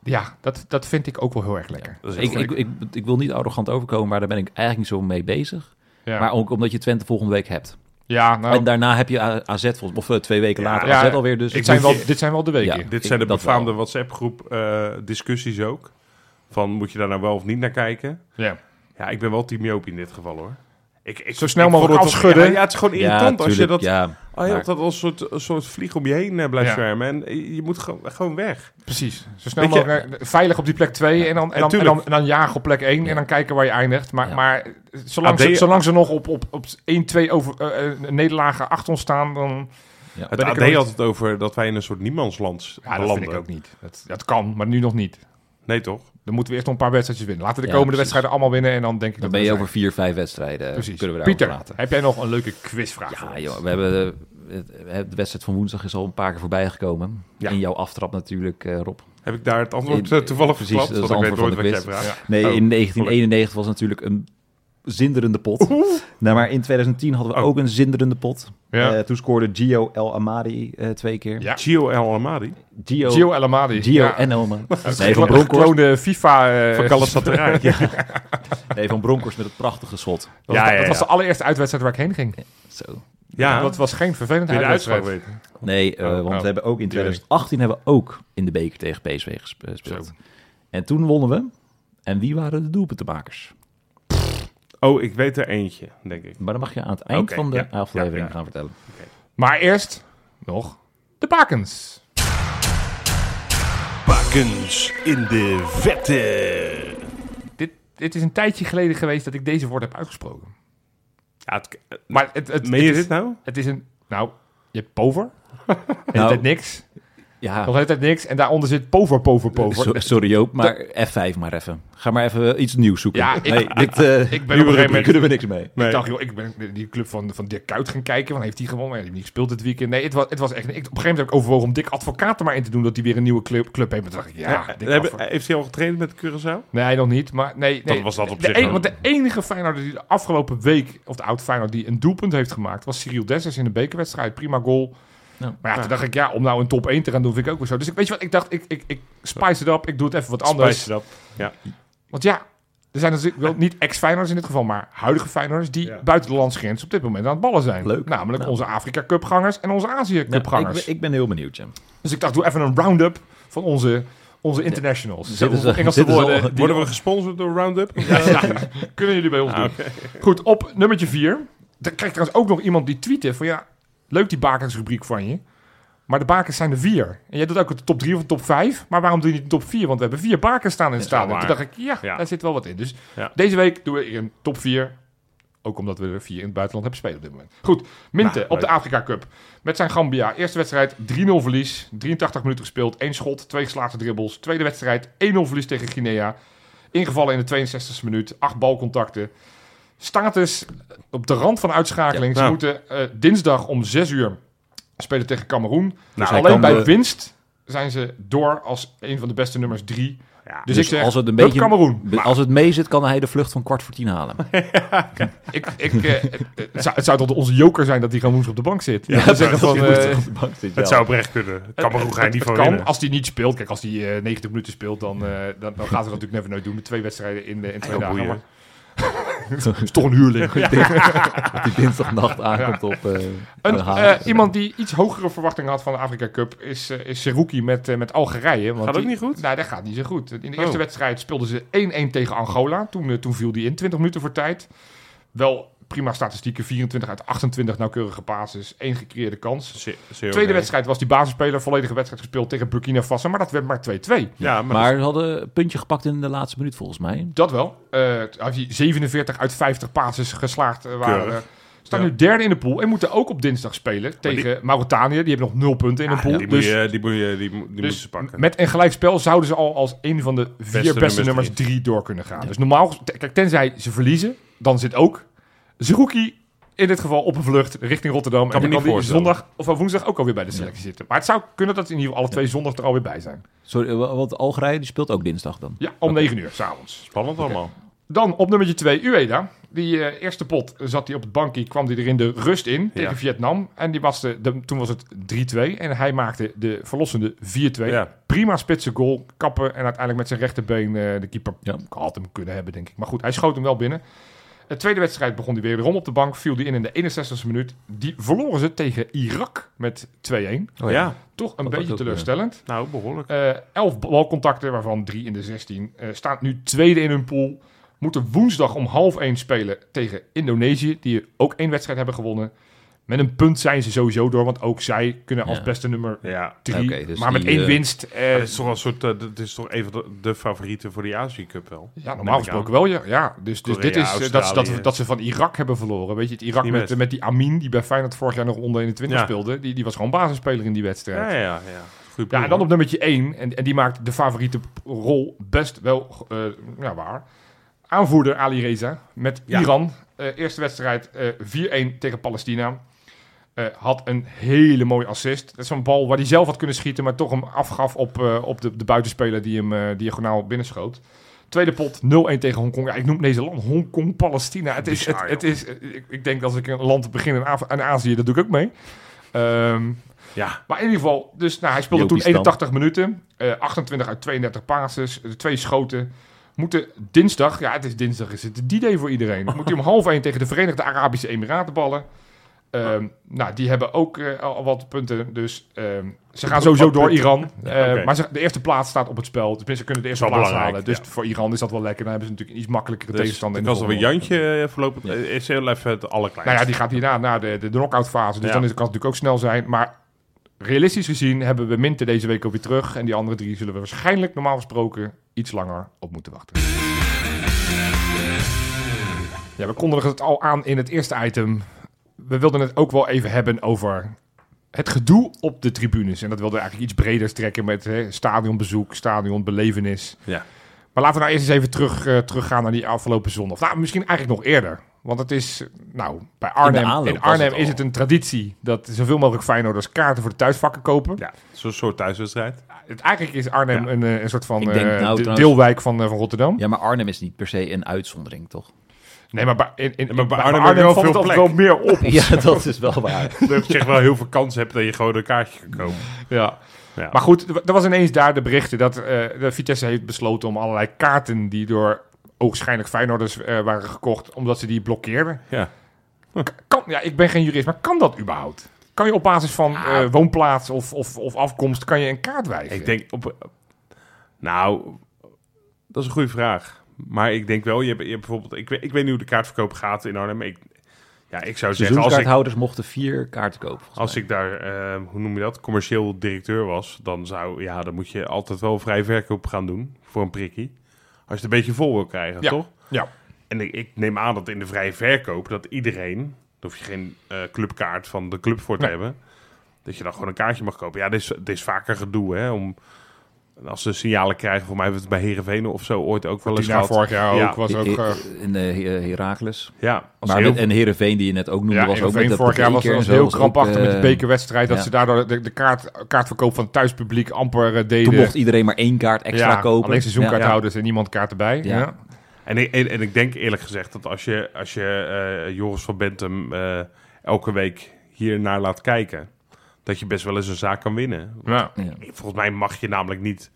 Ja, dat vind ik ook wel heel erg lekker. Ja, ik wil niet arrogant overkomen, maar daar ben ik eigenlijk niet zo mee bezig. Ja. Maar ook omdat je Twente volgende week hebt. Ja, en daarna heb je AZ, of 2 weken later AZ alweer. Dus dit zijn wel de weken. Ja, dit zijn de befaamde WhatsApp-groep discussies ook. Van, moet je daar nou wel of niet naar kijken? Ja. Ja, ik ben wel team Joop in dit geval, hoor. Zo snel mogelijk afschudden. Ja, het is gewoon irritant als je dat... Ja, dat als een soort vlieg om je heen blijft zwermen. En je moet gewoon weg. Precies. Zo snel mogelijk veilig op die plek 2 en dan jagen op plek 1 en dan kijken waar je eindigt. Maar zolang ze nog op 1-2 nederlagen achter ons staan, dan... Ja. Het AD had het over dat wij in een soort niemandsland belanden. Dat vind ik ook niet. Dat kan, maar nu nog niet. Nee, toch? Dan moeten we eerst nog een paar wedstrijdjes winnen. Laten we de komende wedstrijden allemaal winnen en dan denk ik dan ben je over 4-5 wedstrijden. Precies. Kunnen we daar Pieter, praten. heb jij nog een leuke quizvraag voor ons? Joh, we hebben de wedstrijd van woensdag is al een paar keer voorbij gekomen. Ja. En jouw aftrap natuurlijk, Rob. Heb ik daar het antwoord toevallig verklapt? Precies, dat is het antwoord van de quiz. Nee, in 1991 was natuurlijk een zinderende pot. Nou, maar in 2010 hadden we ook een zinderende pot. Ja. Toen scoorde Gio El Amadi 2 keer. Ja. Gio El Amadi? Gio El Amadi. Gio en El Amadi. Nee, van Bronckhorst. De FIFA... van Galatasaray. Nee, van Bronckhorst met het prachtige schot. Dat was de allereerste uitwedstrijd waar ik heen ging. Zo. Ja. Dat was geen vervelend uitwedstrijd. Nee, want we hebben ook in 2018 hebben we ook in de beker tegen PSV gespeeld. Zo. En toen wonnen we. En wie waren de doelpuntenmakers? Oh, ik weet er eentje, denk ik. Maar dan mag je aan het eind van de aflevering gaan vertellen. Okay. Maar eerst nog de bakens. Bakens in de vette. Dit is een tijdje geleden geweest dat ik deze woord heb uitgesproken. Ja, maar meen je dit nou? Het is een... Nou, je hebt pover. Het niks. Ja. Nog altijd niks. En daaronder zit pover. Sorry Joop, maar F5 maar even. Ga maar even iets nieuws zoeken. Ja, ik ben op een gegeven moment... kunnen we niks mee. Nee. Ik dacht, joh, ik ben die club van Dirk Kuyt gaan kijken. Want heeft hij gewonnen? Hij heeft niet gespeeld dit weekend. Nee, het was echt... op een gegeven moment heb ik overwogen om Dick Advocaat er maar in te doen. Dat hij weer een nieuwe club heeft. Maar toen dacht ik, heeft hij al getraind met Curaçao? Nee, nog niet. Maar nee. Dan was dat op zich. Want de enige Feyenoord die de afgelopen week... Of de oud Feyenoord die een doelpunt heeft gemaakt... was Cyril Dessers in de bekerwedstrijd. Prima goal. Ja. Maar toen dacht ik, om nou een top 1 te gaan doen, vind ik ook weer zo. Dus weet je wat, ik dacht, ik spice het up, ik doe het even wat anders. Spice het up, ja. Want er zijn natuurlijk wel niet ex-Feyenoorders in dit geval, maar huidige Feyenoorders die buiten de landsgrens op dit moment aan het ballen zijn. Leuk. Namelijk onze Afrika Cup gangers en onze Azië Cup gangers. Ik ben heel benieuwd, Jim. Dus ik dacht, doe even een round-up van onze internationals. Engelse woorden. Worden we gesponsord door Roundup? Ja, kunnen jullie bij ons doen. Okay. Goed, op nummertje 4. Dan krijg ik trouwens ook nog iemand die tweette van leuk die bakensrubriek van je. Maar de bakens zijn er 4. En jij doet ook de top 3 of de top 5. Maar waarom doe je niet de top 4? Want we hebben 4 bakens staan in het stadion. Toen dacht ik, daar zit wel wat in. Dus deze week doen we een top 4. Ook omdat we er 4 in het buitenland hebben spelen op dit moment. Goed, Minte op de Afrika Cup. Met zijn Gambia. Eerste wedstrijd 3-0 verlies. 83 minuten gespeeld. 1 schot, 2 geslaagde dribbles. Tweede wedstrijd 1-0 verlies tegen Guinea. Ingevallen in de 62e minuut. 8 balcontacten. Status op de rand van uitschakeling. Ze moeten dinsdag om 6 uur spelen tegen Kameroen. Dus alleen bij winst zijn ze door als een van de beste nummers 3. Ja, dus ik zeg, als het een beetje Kameroen. Als het mee zit, kan hij de vlucht van 9:15 halen. Het zou tot onze joker zijn dat hij gewoon woensdag op de bank zit. Ja, zeggen van, het zou oprecht kunnen. Kameroen ga je niet van winnen. Als hij niet speelt. Kijk, als hij 90 minuten speelt, dan gaat ze dat natuurlijk never nooit doen. Met 2 wedstrijden in 2 dagen. Maar het is toch een huurling. Dat die dinsdagnacht aankomt op... iemand die iets hogere verwachtingen had van de Afrika Cup is Seruki met Algerije. Want gaat ook niet goed? Nee, dat gaat niet zo goed. In de eerste wedstrijd speelden ze 1-1 tegen Angola. Toen viel die in, 20 minuten voor tijd. Wel prima statistieken, 24 uit 28 nauwkeurige passes, 1 gecreëerde kans. Tweede wedstrijd was die basisspeler, volledige wedstrijd gespeeld tegen Burkina Faso, maar dat werd maar 2-2. Ja, maar ze hadden een puntje gepakt in de laatste minuut volgens mij. Dat wel. 47 uit 50 passes geslaagd waren. Staan nu derde in de pool en moeten ook op dinsdag spelen tegen Mauritanië. Die hebben nog 0 punten in de pool. Die moeten ze pakken. Met een gelijkspel zouden ze al als een van de 4 beste nummers 3 door kunnen gaan. Ja. Dus normaal, kijk, tenzij ze verliezen, dan zit ook Zerouki in dit geval op een vlucht richting Rotterdam. En dan kan die zondag of woensdag ook alweer bij de selectie zitten. Maar het zou kunnen dat in ieder geval alle 2 zondag er alweer bij zijn. Sorry, want Algerije die speelt ook dinsdag dan? Ja, om 9 uur 's avonds. Spannend allemaal. Dan op nummertje 2, Ueda. Die eerste pot zat hij op het bankje, kwam hij er in de rust in tegen Vietnam. En die was toen was het 3-2 en hij maakte de verlossende 4-2. Ja. Prima spitse goal, kappen en uiteindelijk met zijn rechterbeen de keeper had hem kunnen hebben, denk ik. Maar goed, hij schoot hem wel binnen. De tweede wedstrijd begon hij weer om op de bank, viel hij in de 61e minuut. Die verloren ze tegen Irak met 2-1. Oh ja. Toch een beetje teleurstellend. Nou, behoorlijk. 11 balcontacten, waarvan 3 in de 16. Staat nu tweede in hun pool. Moeten woensdag om 12:30 spelen tegen Indonesië, die ook 1 wedstrijd hebben gewonnen. Met een punt zijn ze sowieso door, want ook zij kunnen als beste nummer 3. Okay, dus maar met 1 winst... het is toch een soort, het is toch even de favorieten voor de Azië Cup wel? Ja, normaal gesproken wel, ja. Dus Korea, dit is dat ze van Irak hebben verloren. Weet je, het Irak met die Amin, die bij Feyenoord vorig jaar nog onder 21 speelde, die was gewoon basisspeler in die wedstrijd. Ja. Ja, en dan op nummertje 1, en die maakt de favoriete rol best wel waar. Aanvoerder Ali Reza met Iran. Eerste wedstrijd 4-1 tegen Palestina. Had een hele mooie assist. Dat is zo'n bal waar hij zelf had kunnen schieten, maar toch hem afgaf op de buitenspeler die hem diagonaal binnenschoot. Tweede pot 0-1 tegen Hongkong. Ja, ik noem deze land Hongkong, Palestina. Ik denk dat als ik een land begin in Azië, dat doe ik ook mee. Maar in ieder geval, dus hij speelde toen 81 minuten. 28 uit 32 passes. 2 schoten. Moeten dinsdag, het is dinsdag, is het de D-Day voor iedereen. Moet hij om 12:30 tegen de Verenigde Arabische Emiraten ballen. Die hebben ook al wat punten. Dus ze gaan sowieso door Iran. Maar de eerste plaats staat op het spel. Dus ze kunnen de eerste plaats halen. Dus voor Iran is dat wel lekker. Dan hebben ze natuurlijk een iets makkelijkere tegenstander. Ik was alweer Jantje voorlopig. Is heel even het allerkleinste. Nou ja, die gaat hierna naar de knock-out fase. Dus dan kan het natuurlijk ook snel zijn. Maar realistisch gezien hebben we Minte deze week ook weer terug. En die andere 3 zullen we waarschijnlijk normaal gesproken iets langer op moeten wachten. Ja, we kondigden het al aan in het eerste item. We wilden het ook wel even hebben over het gedoe op de tribunes. En dat wilden we eigenlijk iets breder trekken met stadionbezoek, stadionbelevenis. Ja. Maar laten we nou eerst eens even teruggaan naar die afgelopen zondag. Nou, misschien eigenlijk nog eerder. Want het is, bij Arnhem, in Arnhem is het een traditie dat zoveel mogelijk Feyenoorders kaarten voor de thuisvakken kopen. Ja, zo'n soort thuiswedstrijd. Eigenlijk is Arnhem een soort van deelwijk van Rotterdam. Ja, maar Arnhem is niet per se een uitzondering, toch? Nee, maar bij Arnhem valt het wel meer op. Ja, dat is wel waar. Dat je echt wel heel veel kans hebt dat je gewoon een kaartje kan kopen. Ja. Maar goed, er was ineens daar de berichten dat de Vitesse heeft besloten om allerlei kaarten die door ogenschijnlijk Feyenoorders waren gekocht, omdat ze die blokkeerden. Ja. Ik ben geen jurist, maar kan dat überhaupt? Kan je op basis van woonplaats of afkomst, kan je een kaart wijzigen? Ik denk dat is een goede vraag. Maar ik denk wel, je hebt bijvoorbeeld... Ik weet niet hoe de kaartverkoop gaat in Arnhem. Ik zou zeggen... Seizoenskaarthouders mochten 4 kaarten kopen. Als ik daar, hoe noem je dat, commercieel directeur was, dan moet je altijd wel vrij verkoop gaan doen voor een prikkie. Als je het een beetje vol wil krijgen, toch? Ja. En ik neem aan dat in de vrije verkoop dat iedereen, daar hoef je geen clubkaart van de club voor te hebben, dat je dan gewoon een kaartje mag kopen. Ja, dit is vaker gedoe, hè, als ze signalen krijgen, voor mij hebben we het bij Heerenveen of zo ooit ook wel eens gehad. Vorig jaar ook, was ook... in de Heracles. Ja. En Heerenveen die je net ook noemde, was ook met dat vorig jaar was heel krampachtig met de bekerwedstrijd, dat ze daardoor de kaartverkoop van het thuispubliek amper deden. Toen mocht iedereen maar 1 kaart extra kopen. Alleen seizoenkaarthouders en niemand kaart erbij. Ja. En ik denk eerlijk gezegd dat als je Joris van Bentum elke week hier naar laat kijken, dat je best wel eens een zaak kan winnen. Volgens mij mag je namelijk niet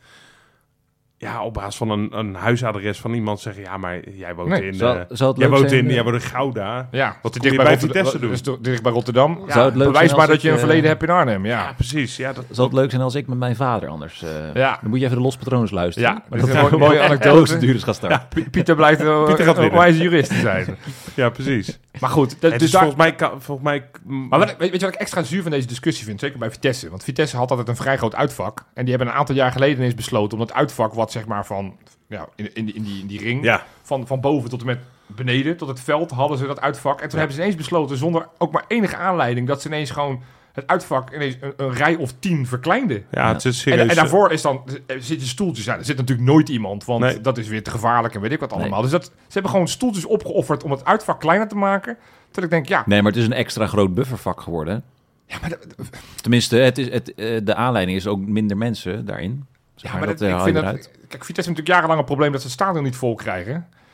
op basis van een huisadres van iemand zeggen, ja, maar jij woont jij woont in Gouda. Ja, wat kom je bij Vitesse doen? Dus dicht bij Rotterdam. Bewijs maar dat je een verleden hebt in Arnhem. Ja, precies. Ja, zou het leuk zijn als ik met mijn vader anders... Dan moet je even de Los Patroons luisteren. Ja, maar dat is een mooie anekdote. Gaan starten. Ja, Pieter blijkt een wijze jurist te zijn. Ja, precies. Maar goed. Dus volgens mij... Maar weet je wat ik extra zuur van deze discussie vind? Zeker bij Vitesse. Want Vitesse had altijd een vrij groot uitvak. En die hebben een aantal jaar geleden eens besloten om dat uitvak, wat zeg maar van in die ring, van boven tot en met beneden, tot het veld, hadden ze dat uitvak. En toen hebben ze ineens besloten, zonder ook maar enige aanleiding, dat ze ineens gewoon het uitvak ineens een rij of 10 verkleinde. Ja, het is serieus. En daarvoor zitten stoeltjes. Ja, er zit natuurlijk nooit iemand, want dat is weer te gevaarlijk en weet ik wat allemaal. Dus ze hebben gewoon stoeltjes opgeofferd om het uitvak kleiner te maken. Terwijl ik denk, Nee, maar het is een extra groot buffervak geworden. Ja, maar tenminste, de aanleiding is ook minder mensen daarin. Kijk, Vitesse heeft natuurlijk jarenlang een probleem dat ze het stadion niet vol krijgen.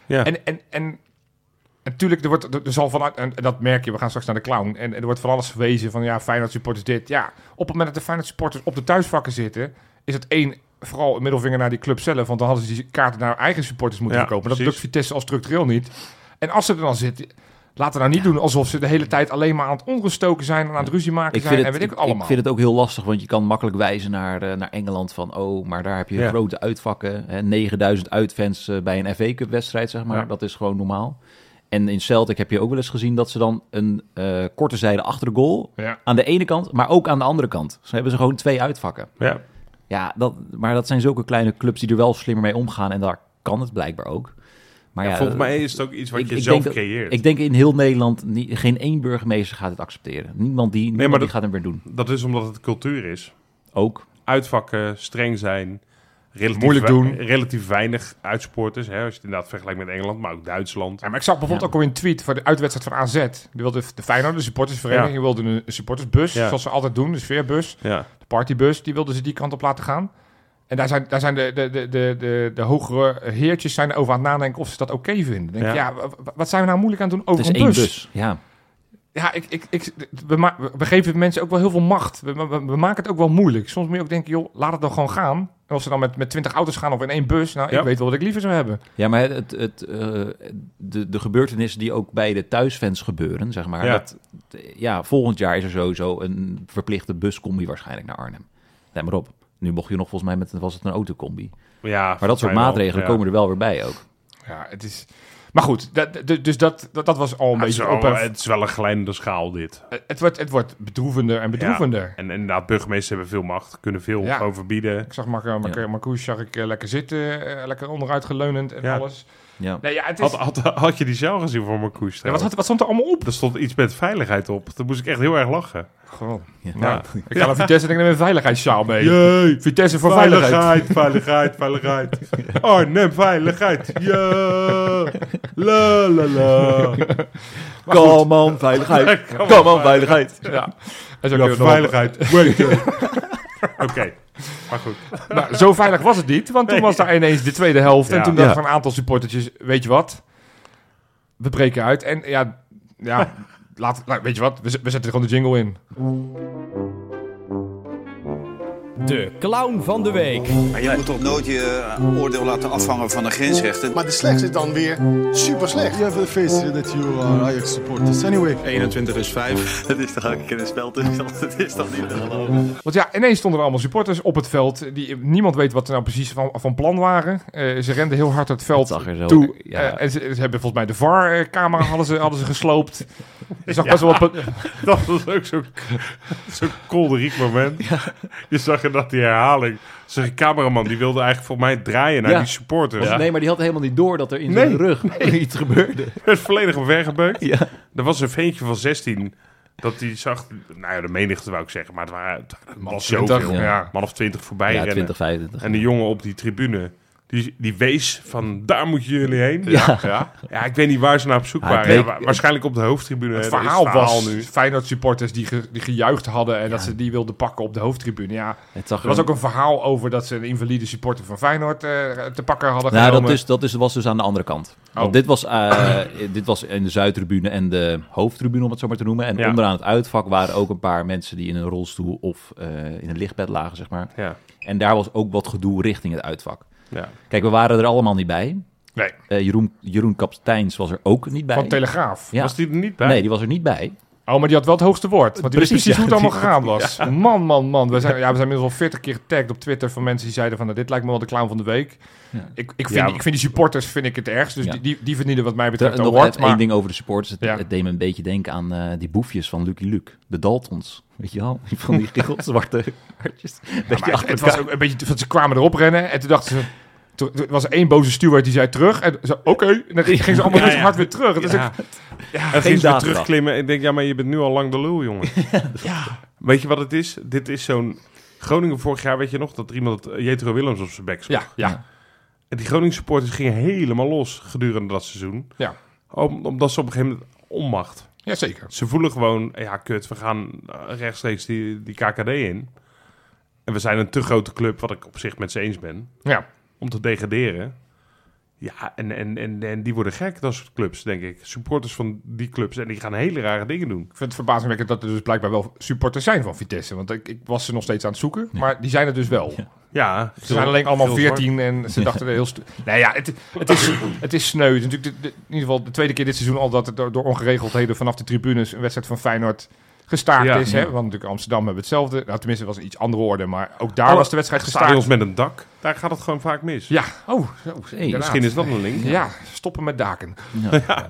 Ja. En natuurlijk, er zal vanuit, en dat merk je, we gaan straks naar de clown. En er wordt van alles verwezen van, Feyenoord supporters dit. Ja, op het moment dat de Feyenoord supporters op de thuisvakken zitten, is het vooral een middelvinger naar die club zelf. Want dan hadden ze die kaarten naar eigen supporters moeten verkopen. Dat lukt Vitesse al structureel niet. En als ze er dan zitten, laten we nou niet doen alsof ze de hele tijd alleen maar aan het ongestoken zijn en aan het ruzie maken zijn. Ik vind het ook heel lastig, want je kan makkelijk wijzen naar Engeland van, maar daar heb je grote uitvakken. Hè, 9000 uitfans bij een FA Cup wedstrijd, zeg maar. Ja. Dat is gewoon normaal. En in Celtic heb je ook wel eens gezien dat ze dan een korte zijde achter de goal aan de ene kant, maar ook aan de andere kant. Zo hebben ze gewoon 2 uitvakken. Ja, maar dat zijn zulke kleine clubs die er wel slimmer mee omgaan en daar kan het blijkbaar ook. Maar volgens mij is het ook iets wat je zelf creëert. Ik denk in heel Nederland, geen één burgemeester gaat het accepteren. Niemand die gaat het meer doen. Dat is omdat het cultuur is. Ook. Uitvakken, streng zijn. Relatief weinig uitsupporters. Hè, als je het inderdaad vergelijkt met Engeland, maar ook Duitsland. Ja, maar ik zag bijvoorbeeld ook al een tweet voor de uitwedstrijd van AZ. Die wilde de Feyenoord, de supportersvereniging, wilde een supportersbus, zoals ze altijd doen, de sfeerbus, de partybus, die wilden ze die kant op laten gaan. En daar zijn de hogere heertjes zijn erover aan het nadenken of ze dat oké vinden. Denk wat zijn we nou moeilijk aan het doen over een bus? Ja. Ja, we geven mensen ook wel heel veel macht. We maken het ook wel moeilijk. Soms moet je ook denken, joh, laat het dan gewoon gaan. En als ze dan met 20 auto's gaan of in 1 bus, ik weet wel wat ik liever zou hebben. Ja, maar de gebeurtenissen die ook bij de thuisfans gebeuren, zeg maar. Volgend jaar is er sowieso een verplichte buscombi waarschijnlijk naar Arnhem. Let maar op. Nu mocht je nog volgens mij was het een autocombi. Ja, maar dat soort maatregelen komen er wel weer bij ook. Ja, het is... Maar goed, dat was al een beetje ophef. Het is wel een glijdende schaal, dit. Het wordt bedroevender en bedroevender. Ja. En inderdaad, burgemeesters hebben veel macht, kunnen veel gewoon verbieden. Ik zag Marcouch lekker zitten, lekker onderuit geleunend en alles. Ja. Nee, het is... had je die zelf gezien voor Marcouch? Wat stond er allemaal op? Er stond iets met veiligheid op. Daar moest ik echt heel erg lachen. Gewoon. Ja. Ik ga naar Vitesse en ik neem een veiligheidssjaal mee. Jee, Vitesse voor veiligheid. Veiligheid. Arnhem, veiligheid. Ja. La la la. Come on, veiligheid. Come on, veiligheid. Ja. Veiligheid. Oké. Maar goed. Nou, zo veilig was het niet, want toen was daar ineens de tweede helft. En toen dachten een aantal supportertjes, weet je wat? We breken uit. En weet je wat? We zetten gewoon de jingle in. De clown van de week. Maar je moet toch nooit je oordeel laten afhangen van de grensrechten. Maar de slechtste is dan weer super slecht. You have the face that you are Ajax supporters. Anyway. 21 is 5. Dat is toch ook een spel tussen. Dat is toch niet te geloven. Want ineens stonden er allemaal supporters op het veld. Niemand weet wat er nou precies van plan waren. Ze renden heel hard het veld toe. En ze hebben volgens mij de VAR-camera hadden ze gesloopt. Je zag best wel dat was ook zo'n kolderiek moment. Ja. Je zag dat die herhaling. Zo'n cameraman die wilde eigenlijk voor mij draaien naar die supporters. Ja. Nee, maar die had helemaal niet door dat er in zijn rug iets gebeurde. Het werd volledig omvergebeukt. Ja. Er was een ventje van 16 dat die zag, de menigte wou ik zeggen, maar het was zoveel. Man of 20 voorbij rennen. 20, 25. En de jongen op die tribune, die wees van daar moeten jullie heen. Ja, ik weet niet waar ze naar op zoek waren. Waarschijnlijk op de hoofdtribune. Het verhaal was nu Feyenoord supporters die gejuicht hadden en dat ze die wilden pakken op de hoofdtribune. Ja, er was ook een verhaal over dat ze een invalide supporter van Feyenoord te pakken hadden genomen. Dat was dus aan de andere kant. Want dit was in de Zuidtribune en de hoofdtribune, om het zo maar te noemen. En onderaan het uitvak waren ook een paar mensen die in een rolstoel of in een lichtbed lagen, zeg maar. Ja. En daar was ook wat gedoe richting het uitvak. Ja. Kijk, we waren er allemaal niet bij. Nee. Jeroen Kapteins was er ook niet bij. Van Telegraaf. Ja. Was die er niet bij? Nee, die was er niet bij. Oh, maar die had wel het hoogste woord. Want die wist precies hoe het allemaal gegaan was. Ja. Man. We zijn inmiddels al 40 keer getagd op Twitter van mensen die zeiden van, dit lijkt me wel de clown van de week. Ja. Ik vind die supporters het ergst. Dus die verdienen wat mij betreft een award. Nog één ding over de supporters. Het deed me een beetje denken aan die boefjes van Lucky Luke. De Daltons. Weet je wel? Van die zwarte hartjes. Het was ook een beetje, ze kwamen erop rennen en toen dachten ze... Toen was er één boze steward die zei terug. En ze oké. En dan gingen ze allemaal heel hard weer terug. En ging ze weer terugklimmen. Ik denk, maar je bent nu al lang de lul, jongen. Weet je wat het is? Dit is zo'n... Groningen vorig jaar, weet je nog, dat er iemand Jetro Willems op zijn bek sloeg. Ja. En die Groningen supporters gingen helemaal los gedurende dat seizoen. Ja. Omdat ze op een gegeven moment onmacht. Ja, zeker. Ze voelen gewoon, we gaan rechtstreeks die KKD in. En we zijn een te grote club, wat ik op zich met ze eens ben. Ja. Om te degraderen. Ja, en die worden gek, dat soort clubs, denk ik. Supporters van die clubs. En die gaan hele rare dingen doen. Ik vind het verbazingwekkend dat er dus blijkbaar wel supporters zijn van Vitesse. Want ik was ze nog steeds aan het zoeken. Ja. Maar die zijn er dus wel. Ja, ze zijn alleen allemaal 14 en ze dachten er heel... Nee, ja, het is sneu. Het is natuurlijk in ieder geval de tweede keer dit seizoen al dat er door ongeregeldheden vanaf de tribunes een wedstrijd van Feyenoord gestaakt is. Hè? Want natuurlijk Amsterdam hebben hetzelfde. Nou, tenminste, het was een iets andere orde. Maar ook daar was de wedstrijd gestaakt. Stadions met een dak, daar gaat het gewoon vaak mis. Ja, misschien is dat een link. Ja, stoppen met daken. Ja,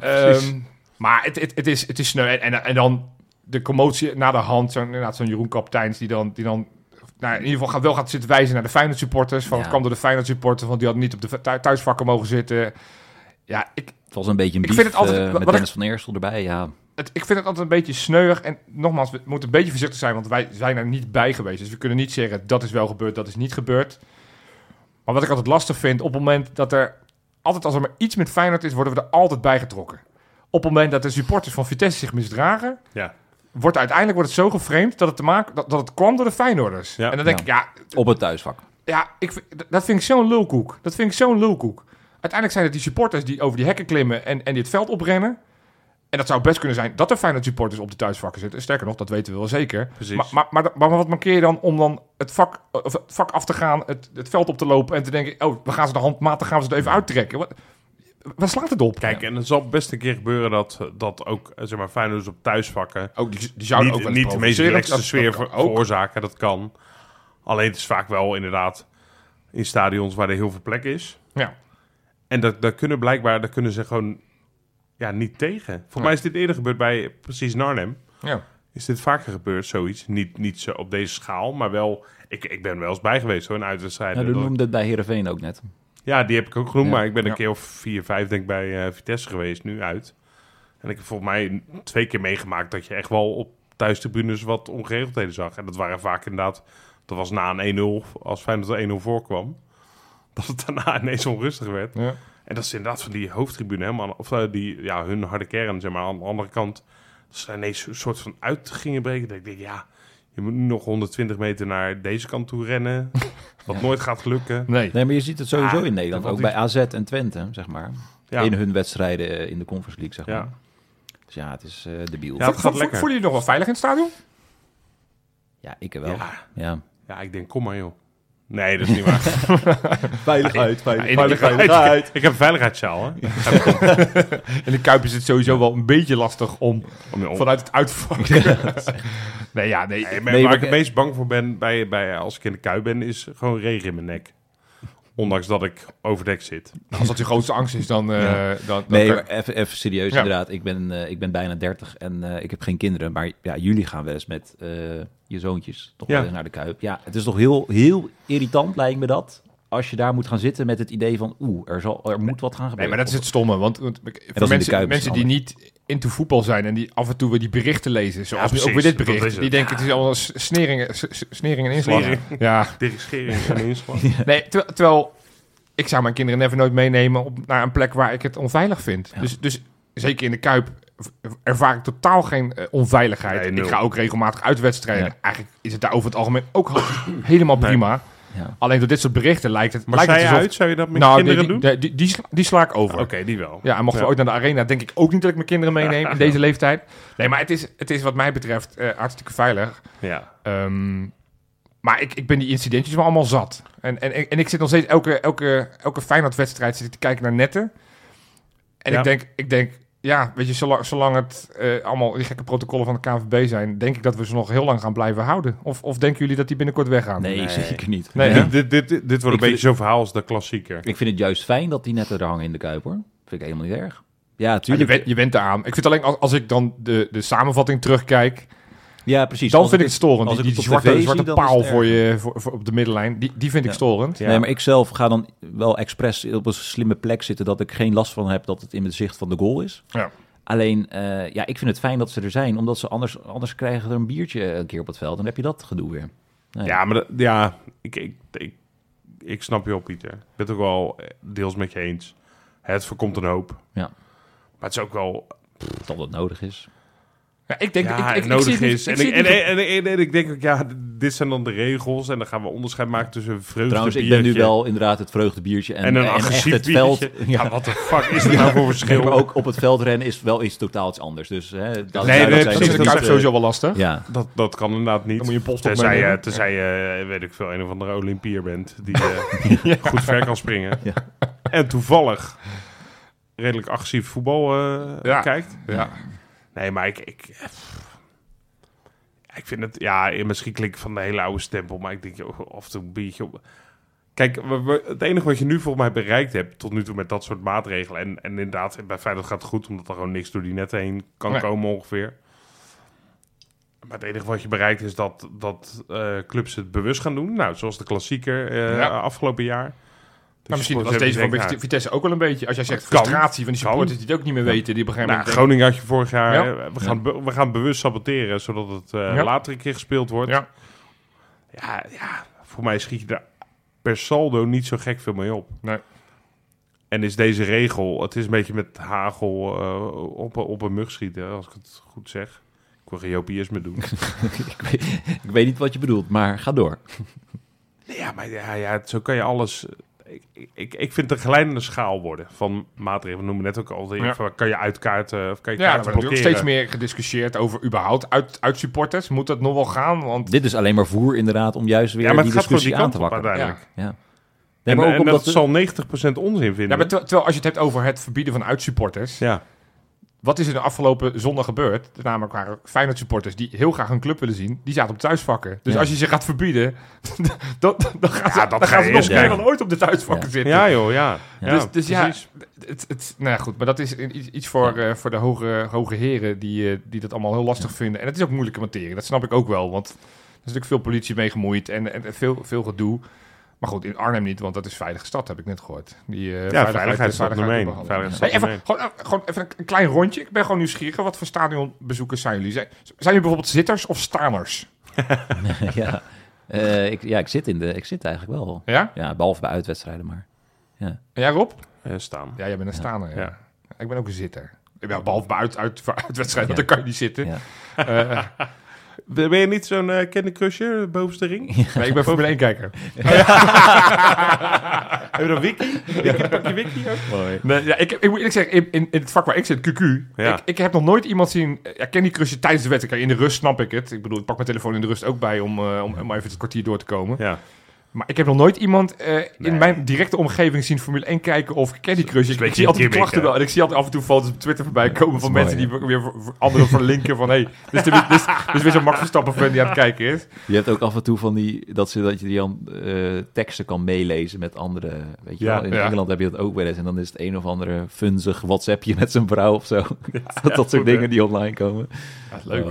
maar het is sneu. En dan de commotie na de hand. Zo'n Jeroen Kapteins die dan nou, in ieder geval gaat zitten wijzen naar de Feyenoord supporters. Het kwam door de Feyenoord supporters, want die hadden niet op de thuisvakken mogen zitten. Ja, het was een beetje een bief met Dennis van Eersel erbij, ja. Ik vind het altijd een beetje sneuig. En nogmaals, we moeten een beetje voorzichtig zijn, want wij zijn er niet bij geweest. Dus we kunnen niet zeggen, dat is wel gebeurd, dat is niet gebeurd. Maar wat ik altijd lastig vind, op het moment dat als er maar iets met Feyenoord is, worden we er altijd bij getrokken. Op het moment dat de supporters van Vitesse zich misdragen, wordt het zo geframed dat het kwam door de Feyenoorders. Ja. En dan denk ik, op het thuisvak. Ja, dat vind ik zo'n lulkoek. Uiteindelijk zijn het die supporters die over die hekken klimmen en die het veld oprennen. En dat zou best kunnen zijn dat er Feyenoord supporters op de thuisvakken zitten. Sterker nog, dat weten we wel zeker. Maar wat markeer je dan om dan het vak af te gaan, het veld op te lopen en te denken, we gaan ze de handmatig het even uittrekken. Waar slaat het op? Kijk, en het zal best een keer gebeuren dat ook, zeg maar, Feyenoorders op thuisvakken die zouden ook niet de meest relaxte sfeer veroorzaken. Dat kan. Alleen het is vaak wel inderdaad in stadions waar er heel veel plek is. Ja. En daar kunnen ze gewoon niet tegen. Voor mij is dit eerder gebeurd bij precies Arnhem. Ja. Is dit vaker gebeurd, zoiets? Niet zo op deze schaal, maar wel... Ik ben wel eens bij geweest, hoor, in uitwedstrijden. Ja, u noemde het bij Heerenveen ook net. Ja, die heb ik ook genoemd, maar ik ben een keer of 4, 5 denk ik bij Vitesse geweest, nu uit. En ik heb volgens mij 2 keer meegemaakt dat je echt wel op thuistribunes wat ongeregeldheden zag. En dat waren vaak inderdaad... Dat was na een 1-0, als Feyenoord 1-0 voorkwam. Dat het daarna ineens onrustig werd. Ja. En dat is inderdaad van die hoofdtribune helemaal... Of hun harde kern, zeg maar, aan de andere kant... Dat ze ineens een soort van uit gingen breken. Dat ik denk, je moet nu nog 120 meter naar deze kant toe rennen. Wat nooit gaat lukken. Nee, maar je ziet het sowieso in Nederland. Ook bij AZ en Twente, zeg maar. Ja. In hun wedstrijden in de Conference League, zeg maar. Dus het is debiel. Ja, voelen jullie nog wel veilig in het stadion? Ja, ik wel. Ja, ik denk, kom maar joh. Nee, dat is niet waar. Veiligheid. Ik heb een veiligheidssjaal, hè. In de Kuip is het sowieso wel een beetje lastig om vanuit het uitvak... Nee, waar ik het meest bang voor ben bij als ik in de Kuip ben, is gewoon regen in mijn nek. Ondanks dat ik overdekt zit. Als dat je grootste angst is, dan... maar even serieus, inderdaad. Ik ben bijna 30 en ik heb geen kinderen. Maar jullie gaan wel eens met je zoontjes toch wel eens naar de Kuip. Ja, het is toch heel, heel irritant, lijkt me dat. Als je daar moet gaan zitten met het idee van... er moet wat gaan gebeuren. Nee, maar dat is het stomme. Want voor mensen die niet into voetbal zijn... en die af en toe weer die berichten lezen... zoals nu ook weer dit bericht... die denken het is allemaal snering en inslag. Ja. Schering en inslag. Nee, terwijl... ik zou mijn kinderen never nooit meenemen... naar een plek waar ik het onveilig vind. Ja. Dus zeker in de Kuip... ervaar ik totaal geen onveiligheid. Nee, ik ga ook regelmatig uit wedstrijden. Ja. Eigenlijk is het daar over het algemeen ook helemaal prima. Ja. Alleen door dit soort berichten lijkt het... Maar zou je dat met je kinderen doen? Die sla ik over. Oké, die wel. Ja, en mochten we ooit naar de arena... denk ik ook niet dat ik mijn kinderen meeneem in deze leeftijd. Nee, maar het is wat mij betreft hartstikke veilig. Ja. Maar ik ben die incidentjes wel allemaal zat. En ik zit nog steeds elke Feyenoord-wedstrijd zit ik te kijken naar netten. En ik denk... Ja, weet je, zolang het allemaal die gekke protocollen van de KNVB zijn... denk ik dat we ze nog heel lang gaan blijven houden. Of denken jullie dat die binnenkort weggaan? Nee, zeker niet. Nee, dit wordt een beetje zo'n verhaal als de klassieker. Ik vind het juist fijn dat die netten er hangen in de Kuip, hoor. Vind ik helemaal niet erg. Ja, tuurlijk. Je went eraan. Ik vind alleen, als ik dan de samenvatting terugkijk... Ja, precies. Dan vind ik het storend. Als die zwarte paal voor op de middenlijn, die vind ik storend. Ja. Nee, maar ik zelf ga dan wel expres op een slimme plek zitten... dat ik geen last van heb dat het in het zicht van de goal is. Ja. Alleen, ik vind het fijn dat ze er zijn... omdat ze anders krijgen er een biertje een keer op het veld... en dan heb je dat gedoe weer. Nee. Ja, maar ik snap je wel, Pieter. Ik ben het ook wel deels met je eens. Het voorkomt een hoop. Ja. Maar het is ook wel... Dat het nodig is. Ja, ik denk ik nodig zie is. En ik denk ook, dit zijn dan de regels. En dan gaan we onderscheid maken tussen een vreugdebiertje. Trouwens, ik ben nu wel inderdaad het vreugdebiertje. En een agressief echt het veld. Ja, wat de fuck is er nou voor verschil? Maar ook op het veld rennen is wel iets totaal anders. Dus, dat is sowieso wel lastig. Ja. Dat kan inderdaad niet. Dan moet je een post tenzij je, weet ik veel, een of andere Olympier bent. Die goed ver kan springen. Ja. En toevallig redelijk agressief voetbal kijkt. Ja. Nee, maar ik vind het... misschien klink ik van de hele oude stempel, maar ik denk af en toe een beetje op... Kijk, het enige wat je nu volgens mij bereikt hebt tot nu toe met dat soort maatregelen... en inderdaad, bij Feyenoord gaat het goed, omdat er gewoon niks door die netten heen kan komen ongeveer. Maar het enige wat je bereikt is dat clubs het bewust gaan doen. Nou, zoals de klassieker afgelopen jaar... Maar misschien was deze van Vitesse ook wel een beetje... Als jij zegt frustratie van die supporters die het ook niet meer weten... Die op een gegeven moment Groningen had je vorig jaar... We gaan bewust saboteren... zodat het later een keer gespeeld wordt. Ja, voor mij schiet je daar per saldo niet zo gek veel mee op. Nee. En is deze regel... Het is een beetje met hagel op een mug schieten... als ik het goed zeg. Ik wil geen Jopiësme doen. ik weet niet wat je bedoelt, maar ga door. Ja, maar zo kan je alles... Ik vind het een geleidende schaal worden van maatregelen. We noemen net ook al, kan je uitkaarten of kan je kaarten blokkeren. Er wordt steeds meer gediscussieerd over überhaupt uit supporters. Moet dat nog wel gaan? Want... Dit is alleen maar voer inderdaad om juist weer die discussie aan te wakkeren. Ja. Nee, maar ook omdat dat zal 90% onzin vinden. Ja, maar terwijl als je het hebt over het verbieden van uitsupporters... Ja. Wat is er de afgelopen zondag gebeurd? Namelijk waren Feyenoord supporters die heel graag een club willen zien. Die zaten op thuisvakken. Dus als je ze gaat verbieden, dan gaan ze nog meer dan ooit op de thuisvakken zitten. Ja joh, ja. Dus nou goed, maar dat is iets voor de hoge heren die dat allemaal heel lastig vinden. En het is ook moeilijke materie, dat snap ik ook wel. Want er is natuurlijk veel politie mee gemoeid en veel gedoe. Maar goed, in Arnhem niet, want dat is veilige stad, heb ik net gehoord. Veiligheid is dat nummer 1. Gewoon even een klein rondje. Ik ben gewoon nieuwsgierig. Wat voor stadionbezoekers zijn jullie? Zijn jullie bijvoorbeeld zitters of staners? Ik zit eigenlijk wel. Ja? Ja, behalve bij uitwedstrijden, maar... Ja. En jij, Rob? Staan. Ja, jij bent een staner, ja. Ik ben ook een zitter. Behalve bij uitwedstrijden, want dan kan je niet zitten. Ja. Ben je niet zo'n Candy Crusher, bovenste ring? Nee, ik ben Formule 1-kijker. Heb je dan Wiki? Pak je Wiki ook? Nee, ik moet eerlijk zeggen, in het vak waar ik zit, QQ... Ja. Ik heb nog nooit iemand zien... Candy Crusher tijdens de wedstrijd. In de rust snap ik het. Ik bedoel, ik pak mijn telefoon in de rust ook bij... om even het kwartier door te komen. Ja. Maar ik heb nog nooit iemand in mijn directe omgeving zien Formule 1 kijken of Candy Crush. Ik zie altijd die klachten wel. En ik zie altijd af en toe foto's op Twitter voorbij komen van mensen die weer anderen verlinken van dit is weer zo'n Max Verstappen fan die aan het kijken is. Je hebt ook af en toe van dat je die dan teksten kan meelezen met anderen. Weet je wel? In Engeland heb je dat ook wel eens. En dan is het een of andere funzig WhatsAppje met zijn vrouw of zo. Dat soort dingen die online komen. Leuk.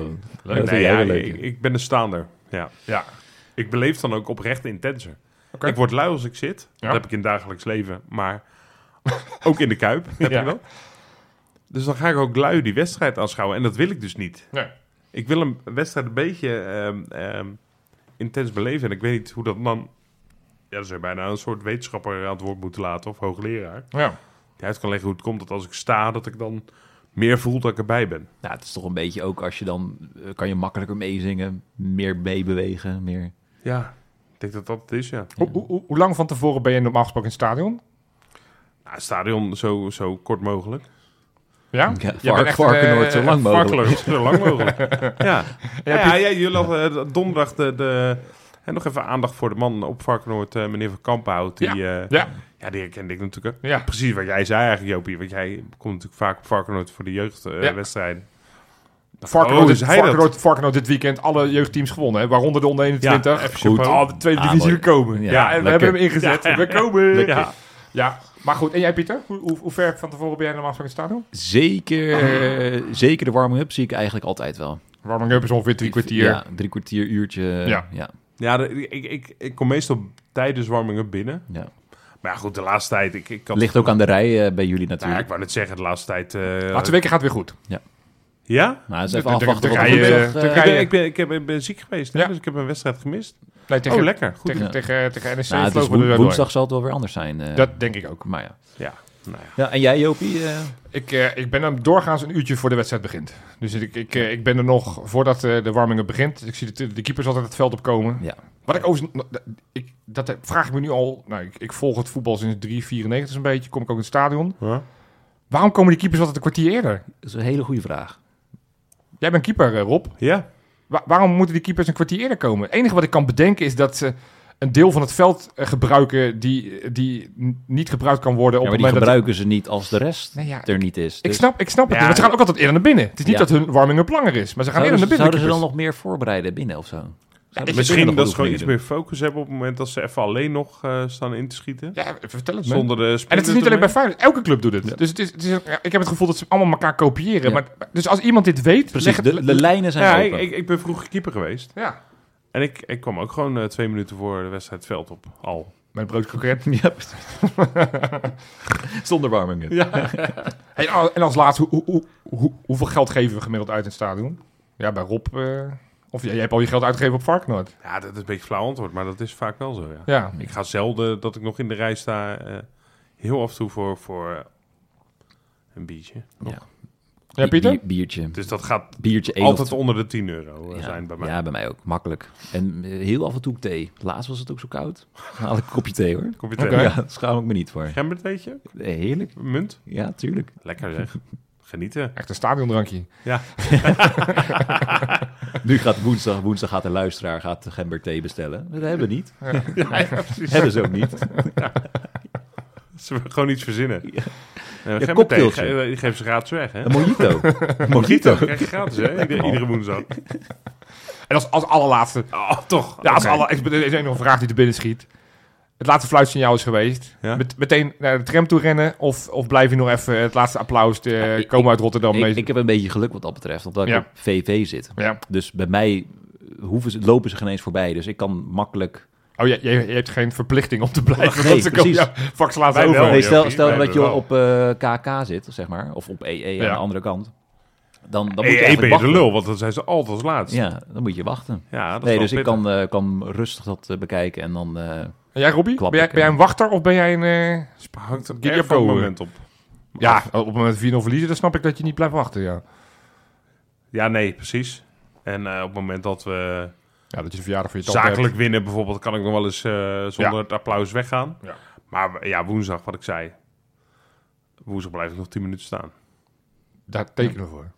Ik ben een staander. Ja. Ik beleef dan ook oprecht intenser. Okay. Ik word lui als ik zit. Ja. Dat heb ik in het dagelijks leven. Maar ook in de Kuip. Heb je wel. Dus dan ga ik ook lui die wedstrijd aanschouwen. En dat wil ik dus niet. Nee. Ik wil een wedstrijd een beetje intens beleven. En ik weet niet hoe dat dan... Ja, dan zou je bijna een soort wetenschapper aan het woord moeten laten. Of hoogleraar. Ja. Die uit kan leggen hoe het komt dat als ik sta... dat ik dan meer voel dat ik erbij ben. Nou, het is toch een beetje ook als je dan... kan je makkelijker meezingen. Meer meebewegen. Meer... Ja, ik denk dat dat het is, ja. Hoe lang van tevoren ben je normaal gesproken in het stadion? Nou, het stadion zo kort mogelijk. Ja? Varkenoord zo lang mogelijk. Zo lang mogelijk. Jullie hadden donderdag en nog even aandacht voor de man op Varkenoord, meneer Van Kampenhout. Die herkende ik natuurlijk. Ja. Precies wat jij zei eigenlijk, Jopie. Want jij komt natuurlijk vaak op Varkenoord voor de jeugdwedstrijden. Varkenoord dit weekend alle jeugdteams gewonnen, hè? Waaronder de onder 21. Ja, de tweede divisie gekomen. Ja, en we hebben hem ingezet. We komen. Ja, maar goed. En jij, Pieter? Hoe ver van tevoren ben jij normaal van het stadion? Zeker de warming-up zie ik eigenlijk altijd wel. Warming-up is ongeveer 3 kwartier. Ja, 3 kwartier, uurtje. Ja, ik kom meestal tijdens warming-up binnen. Ja. Maar ja, goed, de laatste tijd... Ligt ook aan de rij bij jullie natuurlijk. Ja, ik wou net zeggen, de laatste tijd... laatste weken gaat het weer goed. Ja? Ja? Nou, dat is even afwachten. Ik ben ziek geweest, hè? Dus ik heb een wedstrijd gemist. Nee, lekker. Goed. Tegen NEC vlogen we woensdag zal het wel weer anders zijn. Dat denk ik ook. Maar ja. Nou ja. En jij, Jopie? Ik ben dan doorgaans een uurtje voor de wedstrijd begint. Dus ik ben er nog voordat de warming begint. Ik zie de keepers altijd het veld opkomen. Ja. Wat ik overigens... Dat vraag ik me nu al... Nou, ik volg het voetbal sinds 394 een beetje. Kom ik ook in het stadion. Huh? Waarom komen die keepers altijd een kwartier eerder? Dat is een hele goede vraag. Jij bent keeper, Rob. Ja. Waarom moeten die keepers een kwartier eerder komen? Het enige wat ik kan bedenken is dat ze een deel van het veld gebruiken die niet gebruikt kan worden. Op Maar die gebruiken ze niet als de rest er niet is. Dus... Ik snap het. Want ze gaan ook altijd eerder naar binnen. Het is niet dat hun warming-up langer is, maar ze gaan eerder naar binnen. Zouden ze dan nog meer voorbereiden binnen of zo? Misschien dat ze gewoon iets meer focus hebben op het moment dat ze even alleen nog staan in te schieten. Ja, vertel het me. Zonder de en het is niet alleen bij Feyenoord. Elke club doet het. Ja. Dus ik heb het gevoel dat ze allemaal elkaar kopiëren. Ja. Dus als iemand dit weet... Precies, de lijnen zijn open. Ik ben vroeger keeper geweest. Ja. En ik kwam ook gewoon 2 minuten voor de wedstrijd het veld op. Al. Met broodkroket. Ja. Zonder warmingen. Ja. Hey, en als laatste, hoeveel geld geven we gemiddeld uit in het stadion? Ja, bij Rob... Of jij hebt al je geld uitgegeven op Varkenoord? Ja, dat is een beetje een flauw antwoord, maar dat is vaak wel zo, ja. Ik ga zelden dat ik nog in de rij sta, heel af en toe voor een biertje. Ja. Ja, Pieter? Biertje. Dus dat gaat biertje altijd onder de €10 zijn bij mij. Ja, bij mij ook. Makkelijk. En heel af en toe thee. Laatst was het ook zo koud. Dan haal ik een kopje thee, hoor. Kopje thee? Okay. Ja, daar schaam ik me niet voor. Gembertheetje? Heerlijk. Munt? Ja, tuurlijk. Lekker zeg. Genieten. Echt een stadiondrankje. Ja. Nu gaat woensdag gaat de luisteraar gemberthee bestellen. Dat hebben we niet. Ja, precies. Hebben ze ook niet. Ja. Ze willen gewoon iets verzinnen. Ja. Gemberthee, die geven ze gratis weg, hè? Een mojito. Mojito krijg je gratis, hè? Iedere woensdag. En als allerlaatste... Oh, toch? Ja, er is nog een vraag die er binnen schiet. Het laatste fluitsignaal is geweest. Ja? Meteen naar de tram toe rennen? Of blijf je nog even het laatste applaus komen uit Rotterdam? Ik heb een beetje geluk wat dat betreft. Omdat ik op VV zit. Ja. Dus bij mij lopen ze geen eens voorbij. Dus ik kan makkelijk... Oh, je hebt geen verplichting om te blijven. Nee, precies. Fax laten over. Nee, stel dat je op KK zit, zeg maar. Of op EE aan de andere kant. Dan moet je eigenlijk wachten. De lul, want dan zijn ze altijd als laatste. Ja, dan moet je wachten. Ja, dat is dus pittig. Ik kan rustig dat bekijken en dan... En jij, Robbie? Ben jij een wachter of ben jij een... hangt er erg van het moment op. Ja, op het moment 4-0 verliezen, dan snap ik dat je niet blijft wachten, ja. Ja, nee, precies. En op het moment dat we... Ja, dat je verjaardag voor je zakelijk winnen bijvoorbeeld, kan ik nog wel eens zonder het applaus weggaan. Ja. Maar ja, woensdag, wat ik zei. Woensdag blijf ik nog 10 minuten staan. Daar tekenen we voor.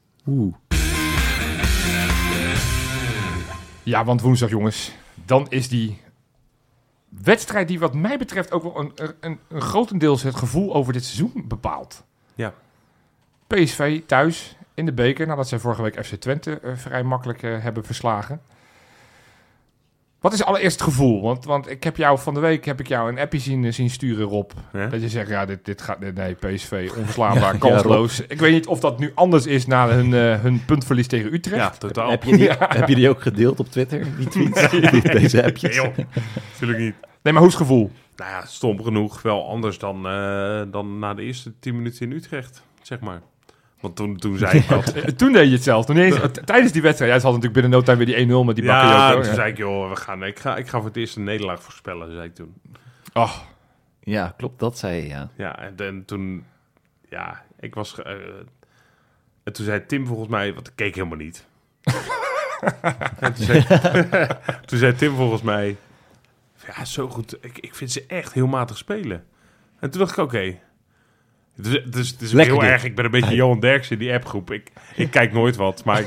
Ja, want woensdag, jongens, dan is die wedstrijd die wat mij betreft ook wel een grotendeels het gevoel over dit seizoen bepaalt. Ja. PSV thuis in de beker, nadat zij vorige week FC Twente vrij makkelijk hebben verslagen. Wat is allereerst het gevoel? Want ik heb jou van de week een appje zien sturen, Rob. Ja? Dat je zegt, ja, dit gaat... Nee, PSV, onverslaanbaar, kansloos. Ik weet niet of dat nu anders is na hun puntverlies tegen Utrecht. Ja, totaal. Heb je die ook gedeeld op Twitter, die tweets? Nee. Deze appjes? Nee, natuurlijk niet. Nee, maar hoe is het gevoel? Nou ja, stom genoeg. Wel anders dan na de eerste 10 minuten in Utrecht, zeg maar. Want toen zei ik dat. Toen deed je het zelf. Tijdens die wedstrijd. Jij had natuurlijk binnen no time weer die 1-0 met die Bakayoko. Ja, toen zei ik, joh, ik ga voor het eerst een nederlaag voorspellen, zei ik toen. Oh. Ja, klopt, dat zei je, ja. Ja, en toen... Ja, ik was... en toen zei Tim volgens mij... Want ik keek helemaal niet. En toen zei Tim volgens mij... Ja, zo goed. Ik vind ze echt heel matig spelen. En toen dacht ik, oké. Dus het is heel erg. Ik ben een beetje Johan Derksen in die appgroep. Ik kijk nooit wat, maar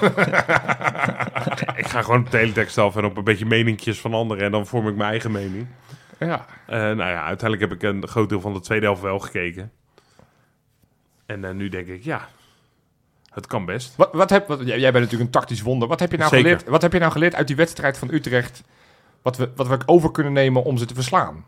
ik ga gewoon op de teletext af en op een beetje meninkjes van anderen en dan vorm ik mijn eigen mening. Ja. Nou ja, uiteindelijk heb ik een groot deel van de tweede helft wel gekeken. En nu denk ik, ja, het kan best. Jij bent natuurlijk een tactisch wonder. Wat heb je nou geleerd? Wat heb je nou geleerd uit die wedstrijd van Utrecht? Wat we over kunnen nemen om ze te verslaan?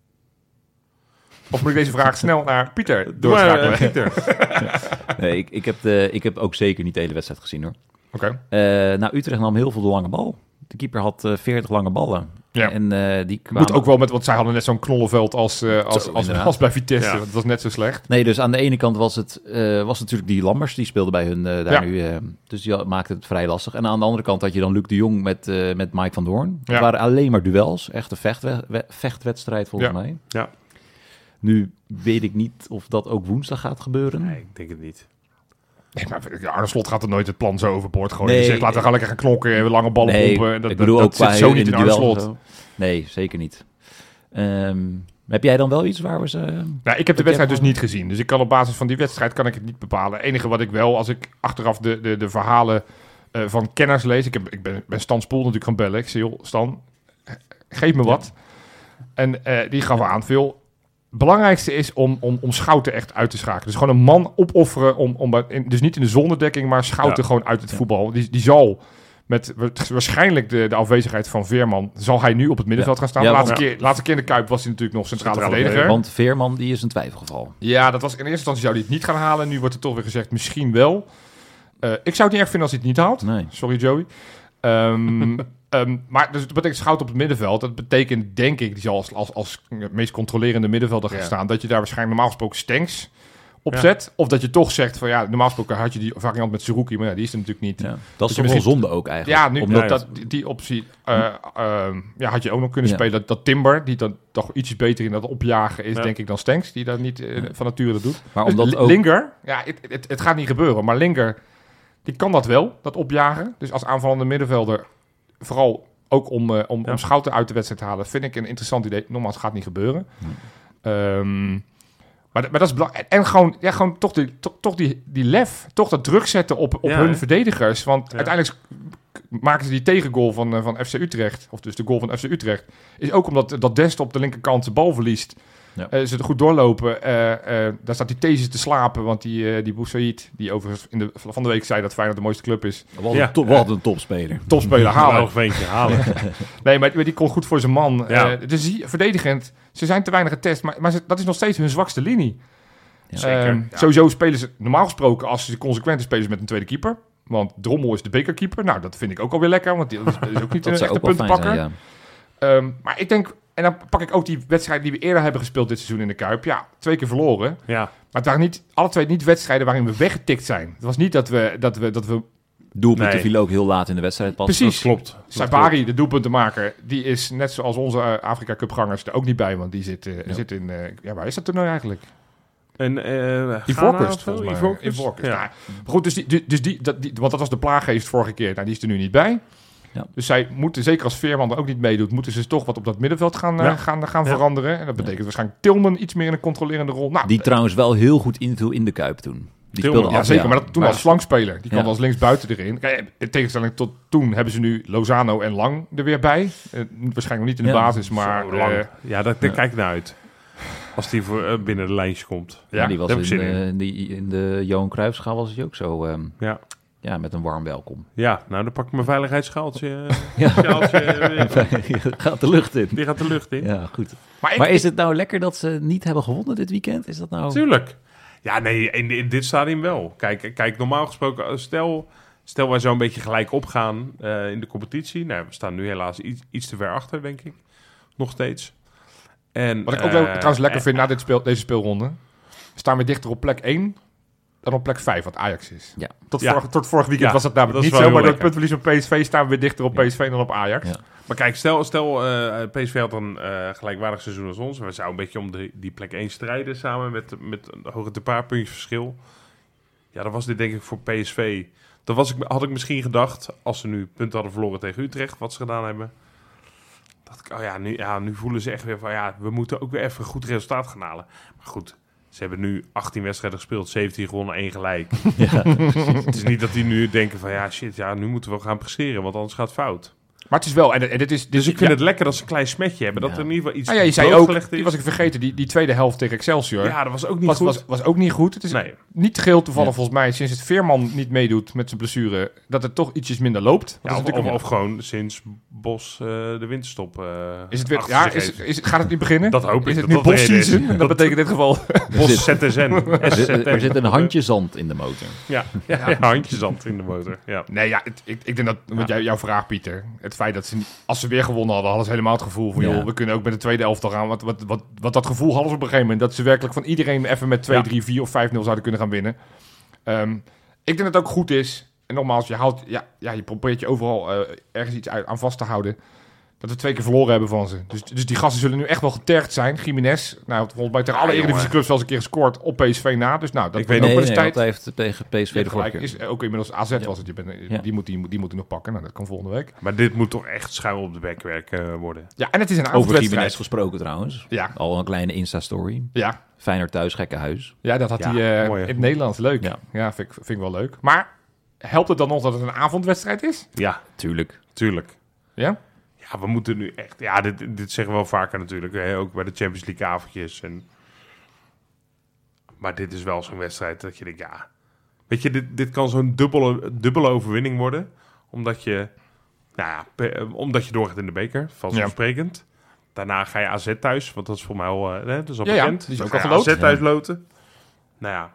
Of moet ik deze vraag snel naar Pieter doorschakelen? Pieter. Nee, ik heb ook zeker niet de hele wedstrijd gezien, hoor. Oké. Utrecht nam heel veel de lange bal. De keeper had 40 lange ballen. Ja. En die kwamen... Moet ook wel want zij hadden net zo'n knollenveld als bij Vitesse. Ja. Dat was net zo slecht. Nee, dus aan de ene kant was natuurlijk die Lammers, die speelde bij hun nu. Dus die maakte het vrij lastig. En aan de andere kant had je dan Luc de Jong met Mike van Doorn. Het waren alleen maar duels. Echt een vechtwedstrijd volgens mij. Ja. Nu weet ik niet of dat ook woensdag gaat gebeuren. Nee, ik denk het niet. Nee, maar Arne Slot gaat er nooit het plan zo overboord gooien. Nee, zegt, laten we gaan lekker gaan knokken en lange ballen pompen. Ik bedoel ook zit zo niet in Arne Slot. Nee, zeker niet. Heb jij dan wel iets waar we ze... Nou, ik heb de wedstrijd dus niet gezien. Dus ik kan op basis van die wedstrijd kan ik het niet bepalen. Het enige wat ik wel, als ik achteraf de verhalen van kenners lees... Ik ben Stan Spoel natuurlijk gaan bellen. Ik zei, joh, Stan, geef me wat. En die gaf aan veel... Het belangrijkste is om Schouten echt uit te schakelen. Dus gewoon een man opofferen, dus niet in de zonnedekking, maar Schouten gewoon uit het voetbal. Die zal met waarschijnlijk de afwezigheid van Veerman, zal hij nu op het middenveld gaan staan. Laatste keer in de Kuip was hij natuurlijk nog centrale verdediger. Want Veerman, die is een twijfelgeval. Ja, dat was in eerste instantie zou hij het niet gaan halen. Nu wordt er toch weer gezegd, misschien wel. Ik zou het niet erg vinden als hij het niet haalt. Nee. Sorry, Joey. Maar dus dat betekent Schouten op het middenveld. Dat betekent, denk ik, die zal als meest controlerende middenvelder gaan staan. Dat je daar waarschijnlijk normaal gesproken Stenks op zet. Of dat je toch zegt van normaal gesproken had je die variant met Seruki. Maar die is er natuurlijk niet. Ja, dat is toch wel zonde ook eigenlijk. Ja, nu, omdat die optie had je ook nog kunnen spelen. Dat Timber, die dan toch ietsjes beter in dat opjagen is, denk ik, dan Stenks. Die dat niet van nature dat doet. Maar dus omdat ook... Linger, het gaat niet gebeuren. Maar Linger, die kan dat wel, dat opjagen. Dus als aanvallende middenvelder... Vooral ook om Schouten uit de wedstrijd te halen, vind ik een interessant idee. Nogmaals, gaat niet gebeuren. Maar dat is belangrijk. En gewoon toch die lef, toch dat druk zetten op hun verdedigers. Want uiteindelijk maken ze die tegengoal van FC Utrecht, of dus de goal van FC Utrecht, is ook omdat dat Dest op de linkerkant de bal verliest. Ja. Ze er goed doorlopen. Daar staat die Thesis te slapen. Want die Boussaïd, die overigens van de week zei dat Feyenoord de mooiste club is. Wat een topspeler. Topspeler, halen. halen. Nee, maar die kon goed voor zijn man. Ja. Dus verdedigend, ze zijn te weinig getest. Maar dat is nog steeds hun zwakste linie. Ja, zeker. Sowieso spelen ze normaal gesproken, als ze consequent spelen ze met een tweede keeper. Want Drommel is de bekerkeeper. Nou, dat vind ik ook alweer lekker. Want die is ook niet een echte puntenpakker. Maar ik denk... En dan pak ik ook die wedstrijden die we eerder hebben gespeeld dit seizoen in de Kuip. Ja, 2 keer verloren. Ja. Maar het waren alle twee niet wedstrijden waarin we weggetikt zijn. Het was niet dat we doelpunten vielen ook heel laat in de wedstrijd pas. Precies. Dat klopt. Saibari, de doelpuntenmaker, die is net zoals onze Afrika Cup gangers er ook niet bij. Want die zit in... waar is dat toernooi eigenlijk? Ivoorkust, volgens mij. Ivoorkust. Ja. Goed, want dat was de plaaggeest vorige keer. Nou, die is er nu niet bij. Ja. Dus zij moeten, zeker als Veerman er ook niet meedoet, moeten ze toch wat op dat middenveld gaan veranderen. En dat betekent waarschijnlijk Tilman iets meer in een controlerende rol. Nou, die trouwens wel heel goed inviel in de Kuip toen. Die speelde zeker, maar toen als flankspeler. Die kwam als linksbuiten erin. Kijk, in tegenstelling tot toen hebben ze nu Lozano en Lang er weer bij. Waarschijnlijk nog niet in de basis, maar... Daar kijk ik naar uit. Als die binnen de lijntje komt. Ja, die was in de Johan Cruijffschaal was hij ook zo... Ja, met een warm welkom. Ja, nou dan pak ik mijn veiligheidsschaaltje. Die gaat de lucht in. Die gaat de lucht in. Ja, goed. Maar is het nou lekker dat ze niet hebben gewonnen dit weekend? Is dat nou... Tuurlijk. Ja, nee, in dit stadium wel. Kijk, normaal gesproken, stel wij zo een beetje gelijk opgaan in de competitie. Nou, we staan nu helaas iets te ver achter, denk ik. Nog steeds. En, wat ik ook trouwens lekker vind na deze speelronde, staan we dichter op plek 1... dan op plek 5, wat Ajax is. Ja. Tot vorig weekend was dat namelijk niet zo, maar door het puntverlies op PSV staan we dichter op PSV dan op Ajax. Ja. Maar kijk, stel PSV had een gelijkwaardig seizoen als ons. We zouden een beetje om die plek 1 strijden samen met een hoge te paar puntjes verschil. Ja, dan was dit denk ik voor PSV. Had ik misschien gedacht, als ze nu punten hadden verloren tegen Utrecht, wat ze gedaan hebben. Nu voelen ze echt weer van we moeten ook weer even een goed resultaat gaan halen. Maar goed, ze hebben nu 18 wedstrijden gespeeld, 17 gewonnen, 1 gelijk. Ja. Het is niet dat die nu denken van nu moeten we gaan presteren, want anders gaat het fout. Maar het is wel... En dit is, dus ik vind het lekker dat ze een klein smetje hebben. Dat er in ieder geval iets je zei ook, die was ik vergeten, die tweede helft tegen Excelsior. Ja, dat was ook niet goed. Was ook niet goed. Het is niet geheel toevallig volgens mij, sinds het Veerman niet meedoet met zijn blessure, dat het toch ietsjes minder loopt. Ja, of gewoon sinds Bos de winterstop is het weer, gaat het niet beginnen? Dat hoop ik. Is het nu Bos-season? Dat betekent in dit geval... Bos ZSN. Er zit een handje zand in de motor. Ja, een handje zand in de motor. Ja. Nee, ik denk dat, met jouw vraag, Pieter, het feit dat ze, als ze weer gewonnen hadden ze helemaal het gevoel van, joh, we kunnen ook met de tweede elftal gaan. Wat dat gevoel hadden ze op een gegeven moment, dat ze werkelijk van iedereen even met 2, 3, 4 of 5-0 zouden kunnen gaan winnen. Ik denk dat het ook goed is, en nogmaals, je probeert je overal ergens iets aan vast te houden, Dat we 2 keer verloren hebben van ze. Dus die gasten zullen nu echt wel getergd zijn. Jiménez, volgens mij tegen alle Eredivisieclubs wel eens een keer gescoord op PSV na. Dus dat ik weet ook wel eens tijd. Hij heeft tegen PSV de vorige keer. Is ook inmiddels AZ was het. Die moet hij nog pakken. Dat kan volgende week. Maar dit moet toch echt schuil op de bekwerk worden. Ja, en het is een avondwedstrijd. Over Jiménez gesproken trouwens. Ja. Al een kleine Insta-story. Ja. Feyenoord thuis, gekke huis. Ja, dat had hij in het Nederlands. Leuk. Ja, vind ik wel leuk. Maar helpt het dan nog dat het een avondwedstrijd is? Ja, tuurlijk. Ja? Ja, we moeten nu echt... Ja, dit zeggen we wel vaker natuurlijk. Hè? Ook bij de Champions League avondjes. Maar dit is wel zo'n wedstrijd dat je denkt... Ja, weet je, dit kan zo'n dubbele overwinning worden. Omdat je... omdat je doorgaat in de beker. Vanzelfsprekend. Daarna ga je AZ thuis. Want dat is voor mij al... dat is al bekend. Die is ook al geloot. AZ thuis loten. Nou ja...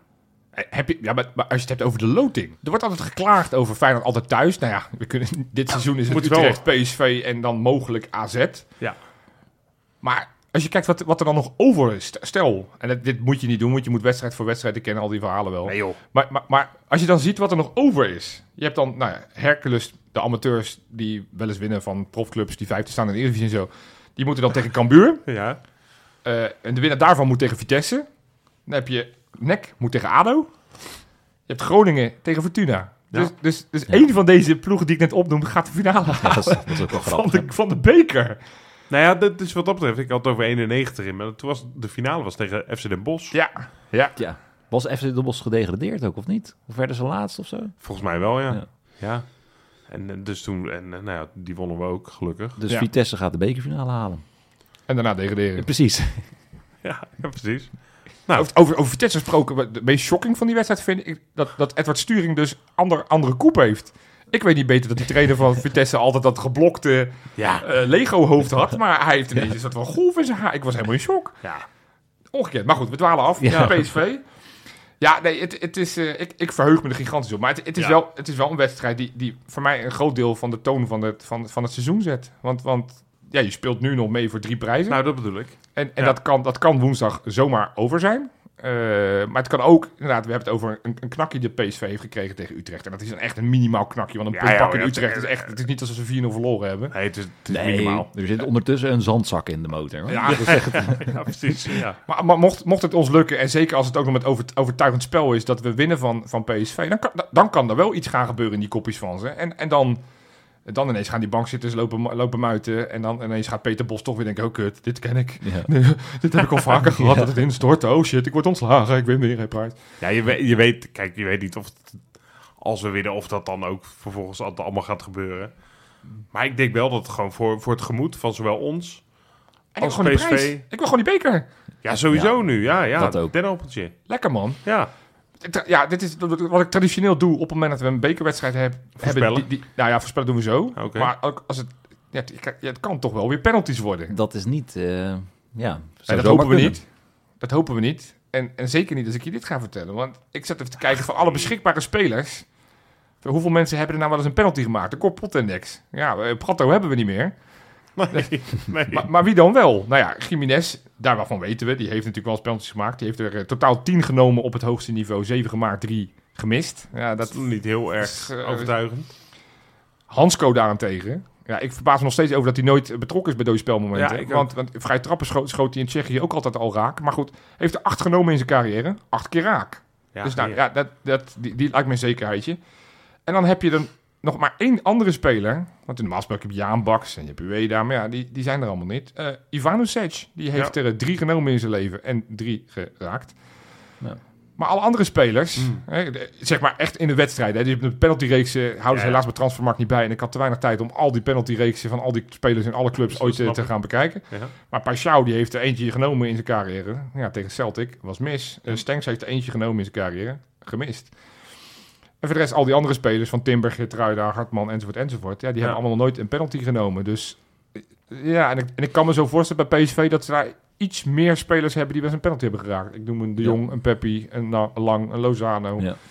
Maar als je het hebt over de loting. Er wordt altijd geklaagd over Feyenoord altijd thuis. Nou ja, dit seizoen is het Utrecht, PSV en dan mogelijk AZ. Ja. Maar als je kijkt wat er dan nog over is. Stel, en dit moet je niet doen, want je moet wedstrijd voor wedstrijd. Ik ken al die verhalen wel. Nee joh. Maar als je dan ziet wat er nog over is. Je hebt dan Hercules, de amateurs die wel eens winnen van profclubs die 5e staan in de Eredivisie en zo. Die moeten dan tegen Cambuur. Ja. En de winnaar daarvan moet tegen Vitesse. Dan heb je... NEC moet tegen ADO. Je hebt Groningen tegen Fortuna. Ja. Dus één van deze ploegen die ik net opnoem gaat de finale halen. Dat is ook wel grappig. Van de beker. Nou ja, dat is wat dat betreft. Ik had het over 91 in. Maar toen was de finale was tegen FC Den Bosch. Ja. Was FC Den Bosch gedegradeerd ook, of niet? Of werden ze laatst of zo? Volgens mij wel, ja. En dus toen... En die wonnen we ook, gelukkig. Dus Vitesse gaat de bekerfinale halen. En daarna degraderen. Precies. Ja, precies. Nou, over Vitesse gesproken, de meest shocking van die wedstrijd vind ik dat Edward Sturing dus andere koep heeft. Ik weet niet beter dat die trainer van Vitesse altijd dat geblokte Lego-hoofd had. Maar hij heeft ineens dat van golf in zijn haar. Ik was helemaal in shock. Ja. Ongekend. Maar goed, we dwalen af. Ja. PSV. Ja, nee, het is... Ik verheug me er gigantisch op. Maar het is wel een wedstrijd die voor mij een groot deel van de toon van het seizoen zet. Want je speelt nu nog mee voor 3 prijzen. Nou, dat bedoel ik. En dat kan woensdag zomaar over zijn. Maar het kan ook, inderdaad, we hebben het over een knakje die PSV heeft gekregen tegen Utrecht. En dat is dan echt een minimaal knakje. Want een puntpak in Utrecht het is niet alsof ze 4-0 verloren hebben. Nee, het is minimaal. Er zit ondertussen een zandzak in de motor. Hoor. Ja, dat is echt... ja, precies. Ja. Maar mocht het ons lukken, en zeker als het ook nog met overtuigend spel is, dat we winnen van PSV, dan kan er wel iets gaan gebeuren in die kopjes van ze. En dan ineens gaan die bankzitters lopen muiten. En dan ineens gaat Peter Bos toch weer denken... Oh, kut, dit ken ik. Ja. Dit heb ik al vaker gehad, dat het instort. Oh shit, ik word ontslagen. Ik win weer geen prijs. Ja, je weet niet of... Als we winnen, of dat dan ook vervolgens allemaal gaat gebeuren. Maar ik denk wel dat het gewoon voor het gemoed van zowel ons als PSV... Ik wil gewoon die beker. Ja, sowieso nu. Ja, dat ook. Dennenhoppeltje. Lekker, man. Ja. Ja, dit is wat ik traditioneel doe op het moment dat we een bekerwedstrijd hebben. Voorspellen? Voorspellen doen we zo. Okay. Maar ook als het kan toch wel weer penalties worden. Dat is niet... dat hopen we niet. Dat hopen we niet. En zeker niet als ik je dit ga vertellen. Want ik zat even te kijken van alle beschikbare spelers. Hoeveel mensen hebben er nou wel eens een penalty gemaakt? De Korpottendex. Ja, Prato hebben we niet meer. Nee. Maar wie dan wel? Nou ja, Jiménez, daar waarvan weten we. Die heeft natuurlijk wel eens penalties gemaakt. Die heeft er totaal 10 genomen op het hoogste niveau. 7 gemaakt, 3 gemist. Ja, dat is niet heel erg overtuigend. Hansko daarentegen. Ja, ik verbaas me nog steeds over dat hij nooit betrokken is bij deze spelmomenten. Ja, want vrij trappen schoot hij in Tsjechië ook altijd al raak. Maar goed, heeft er 8 genomen in zijn carrière. 8 keer raak. Ja, dus die lijkt me een zekerheidje. En dan heb je dan nog maar 1 andere speler. Want in de normaal heb je Jaan Baks en je hebt Ueda. Maar ja, die zijn er allemaal niet. Ivanovic, die heeft er 3 genomen in zijn leven en 3 geraakt. Ja. Maar alle andere spelers, zeg maar echt in de wedstrijd. Hè, de penaltyreeksen houden ze helaas bij Transfermarkt niet bij. En ik had te weinig tijd om al die penaltyreeksen van al die spelers in alle clubs ooit te gaan bekijken. Ja. Maar Paixão, die heeft er eentje genomen in zijn carrière. Ja, tegen Celtic, was mis. Stenks heeft er eentje genomen in zijn carrière, gemist. En voor de rest al die andere spelers van Timber, Geertruida, Hartman enzovoort. Ja, die hebben allemaal nog nooit een penalty genomen. Dus ja, en ik kan me zo voorstellen bij PSV dat ze daar iets meer spelers hebben die wel eens een penalty hebben geraakt. Ik noem een De Jong, een Peppi, een Lang, een Lozano. Ja.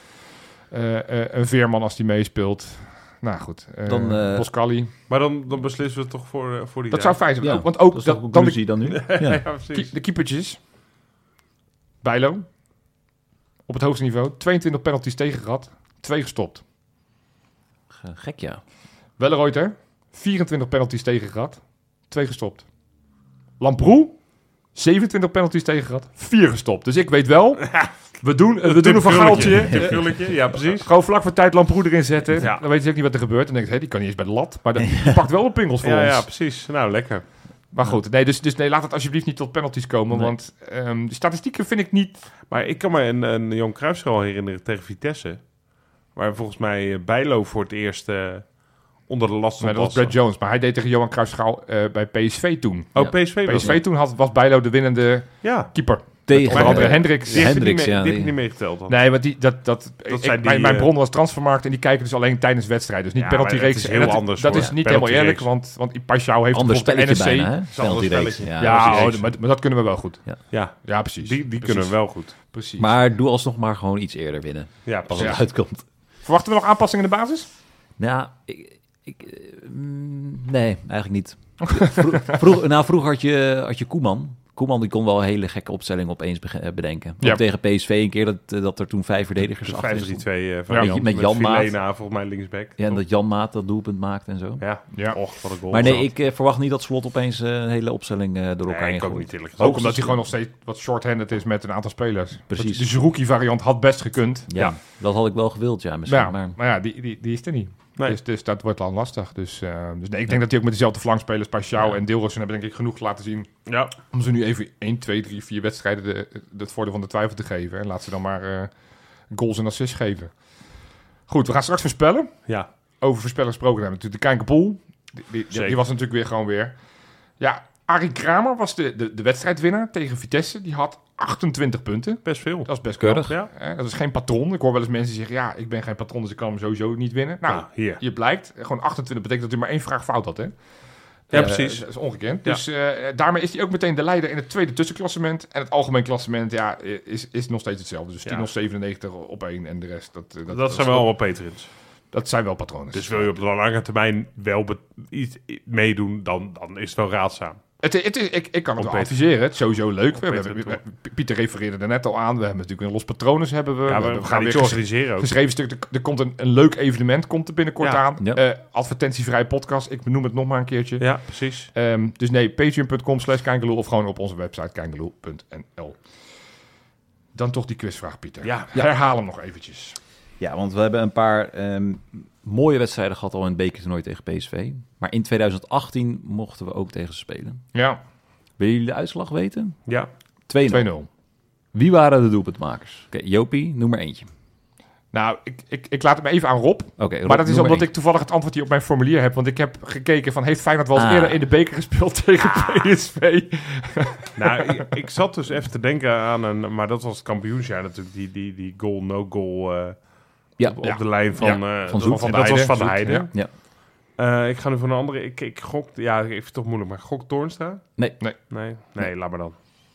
Een Veerman als die meespeelt. Nou goed, Boskali. Maar dan beslissen we toch voor die dat zou fijn zijn. Ja. Want ook dan nu. De keepertjes. Bijlo. Op het hoogste niveau. 22 penalties tegen gehad. 2 gestopt. Gek, ja. Welleroyter. 24 penalties tegen gehad. 2 gestopt. Lamproe, 27 penalties tegen gehad, 4 gestopt. Dus ik weet wel, we doen een verhaaltje. Ja, precies. Gewoon vlak voor tijd Lamproe erin zetten. Ja. Dan weet je ook niet wat er gebeurt. Dan denk je, die kan niet eens bij de lat. Maar die pakt wel de pingels voor ons. Ja, precies. Nou, lekker. Maar goed, dus laat het alsjeblieft niet tot penalties komen. Nee. Want de statistieken vind ik niet... Maar ik kan me een Johan Cruijffschaal herinneren tegen Vitesse. Waar volgens mij Bijlo voor het eerst onder de last van dat was Brad Jones. Maar hij deed tegen Johan Cruijffschaal bij PSV toen. Oh, PSV toen was Bijlo de winnende keeper. Tegen onder andere Hendricks. Die heeft niet meegeteld dan. Nee, want mijn bron was Transfermarkt en die kijken dus alleen tijdens wedstrijden. Dus niet penaltyreeks. Dat is heel anders. Dat is niet helemaal eerlijk, want Paschal heeft ander bijvoorbeeld de NSC. Bijna, spelletje. Maar dat kunnen we wel goed. Ja precies. Die kunnen we wel goed. Precies. Maar doe alsnog maar gewoon iets eerder winnen. Ja, als het uitkomt. Verwachten we nog aanpassingen in de basis? Nou, nee, eigenlijk niet. Vroeger had je Koeman. Koeman die kon wel een hele gekke opstelling opeens bedenken. Ja. Tegen PSV een keer dat er toen 5 verdedigers achter stonden. Met Jan Maat. Filena, volgens mij linksback. Ja, en dat Jan Maat dat doelpunt maakt en zo. Ja. Och, wat een goal. Maar nee, ik verwacht niet dat Slot opeens een hele opstelling door elkaar heen gooit. Ook omdat hij gewoon nog steeds wat short-handed is met een aantal spelers. Precies. De Zerouki variant had best gekund. Ja, dat had ik wel gewild, misschien. Maar ja, die is er niet. Nee. Dus dat wordt dan lastig. Dus nee, ik denk dat hij ook met dezelfde flankspelers, Paschal en Dilrosun, hebben denk ik genoeg laten zien. Ja. Om ze nu even 1, 2, 3, 4 wedstrijden het voordeel van de twijfel te geven. En laat ze dan maar goals en assists geven. Goed, we gaan straks voorspellen. Ja. Over voorspellen gesproken hebben we natuurlijk de Kijkerpoel. Die was natuurlijk weer gewoon weer. Ja, Arie Kramer was de wedstrijdwinnaar tegen Vitesse. Die had 28 punten. Best veel. Dat is best keurig. Ja. Dat is geen patron. Ik hoor wel eens mensen zeggen, ja, ik ben geen patron, dus ik kan hem sowieso niet winnen. Nou, je blijkt. Gewoon 28 betekent dat hij maar 1 vraag fout had, hè? Ja, precies. Dat is ongekend. Ja. Dus daarmee is hij ook meteen de leider in het tweede tussenklassement. En het algemeen klassement, is nog steeds hetzelfde. Dus 10 of 97 op 1 en de rest. Dat zijn wel allemaal Peterins. Dat zijn wel patronen. Dus wil je op de lange termijn wel iets meedoen, dan is het wel raadzaam. Ik kan het wel adviseren. Het is sowieso leuk. Pieter refereerde er net al aan. We hebben natuurlijk een los patronus. We gaan iets organiseren ook. Geschreven stuk. Er komt een leuk evenement komt er binnenkort aan. Ja. Advertentievrije podcast. Ik benoem het nog maar een keertje. Ja, precies. Dus nee, patreon.com/Kijkeloel of gewoon op onze website kijkeloel.nl. Dan toch die quizvraag, Pieter. Ja. Herhaal hem nog eventjes. Ja, want we hebben een paar mooie wedstrijden gehad al in het bekertoernooi tegen PSV. Maar in 2018 mochten we ook tegen ze spelen. Ja. Willen jullie de uitslag weten? Ja. 2-0. Wie waren de doelpuntmakers? Oké, Jopie, noem maar eentje. Nou, ik laat hem even aan Rob. Rob, maar dat is omdat ik toevallig het antwoord hier op mijn formulier heb. Want ik heb gekeken van, heeft Feyenoord wel eens eerder in de beker gespeeld tegen PSV? Nou, ik zat dus even te denken aan maar dat was het kampioensjaar natuurlijk. Die goal, no goal op de lijn van dat was Van de Heijden. Ja. Ik ga nu voor een andere. Ik gok, even toch moeilijk, maar gok Toornstra? Nee, laat maar dan.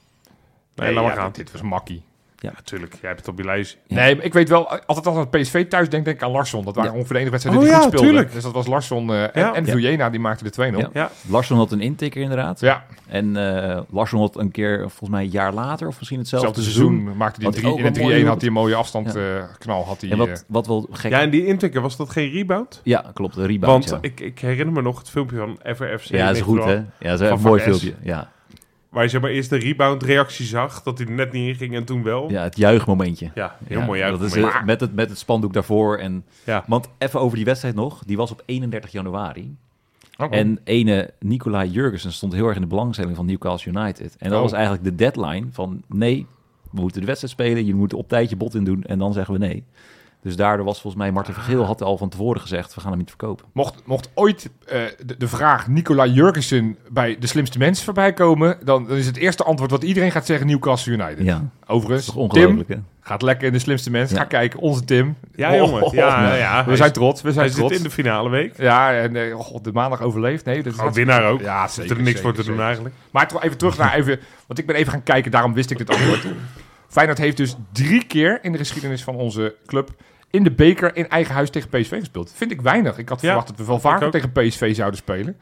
Nee, laat maar gaan. Dit was makkie. Ja, natuurlijk. Jij hebt het op je lijst. Ja. Nee, maar ik weet wel, altijd als aan het PSV thuis denk ik aan Larsson. Dat waren ongeveer de enige wedstrijden die goed speelden. Tuurlijk. Dus dat was Larsson en Vujena, die maakte de 2-0. Ja. Larsson had een intikker inderdaad. Ja. En Larsson had een keer, volgens mij een jaar later, of misschien hetzelfde seizoen maakte hij in de 3-1 had hij een mooie afstandknal. Had hij, en wat wel gek. Ja, en die intikker, was dat geen rebound? Ja, klopt, een rebound. Want ik herinner me nog het filmpje van FRFC. Ja, dat is goed, hè? Ja, dat is een mooi filmpje, ja. Waar je zeg maar eerst de rebound-reactie zag, dat hij er net niet in ging en toen wel. Ja, het juichmomentje. Ja, heel mooi juichmoment. Dat is met het spandoek daarvoor. En, want even over die wedstrijd nog, die was op 31 januari. Okay. En ene Nicolai Jurgensen stond heel erg in de belangstelling van Newcastle United. En dat was eigenlijk de deadline van nee, we moeten de wedstrijd spelen, je moet op tijd je bod in doen en dan zeggen we nee. Dus daardoor was volgens mij Martin Vergeel had al van tevoren gezegd, we gaan hem niet verkopen. Mocht ooit de vraag Nicolai Jurgensen bij de slimste mensen voorbij komen, dan is het eerste antwoord wat iedereen gaat zeggen Newcastle United. Ja. Overigens, Tim gaat lekker in de slimste mensen. Ja. Ga kijken, onze Tim. Ja, jongen. Ja. We zijn trots. Hij zit in de finale week. Ja, en de maandag overleefd. Nee, dat is winnaar ook. Ja, zeker. Er is niks voor te doen eigenlijk. Maar even terug naar want ik ben even gaan kijken, daarom wist ik dit antwoord. Feyenoord heeft dus 3 keer in de geschiedenis van onze club in de beker in eigen huis tegen PSV gespeeld. Vind ik weinig. Ik had verwacht dat we wel vaker tegen PSV zouden spelen.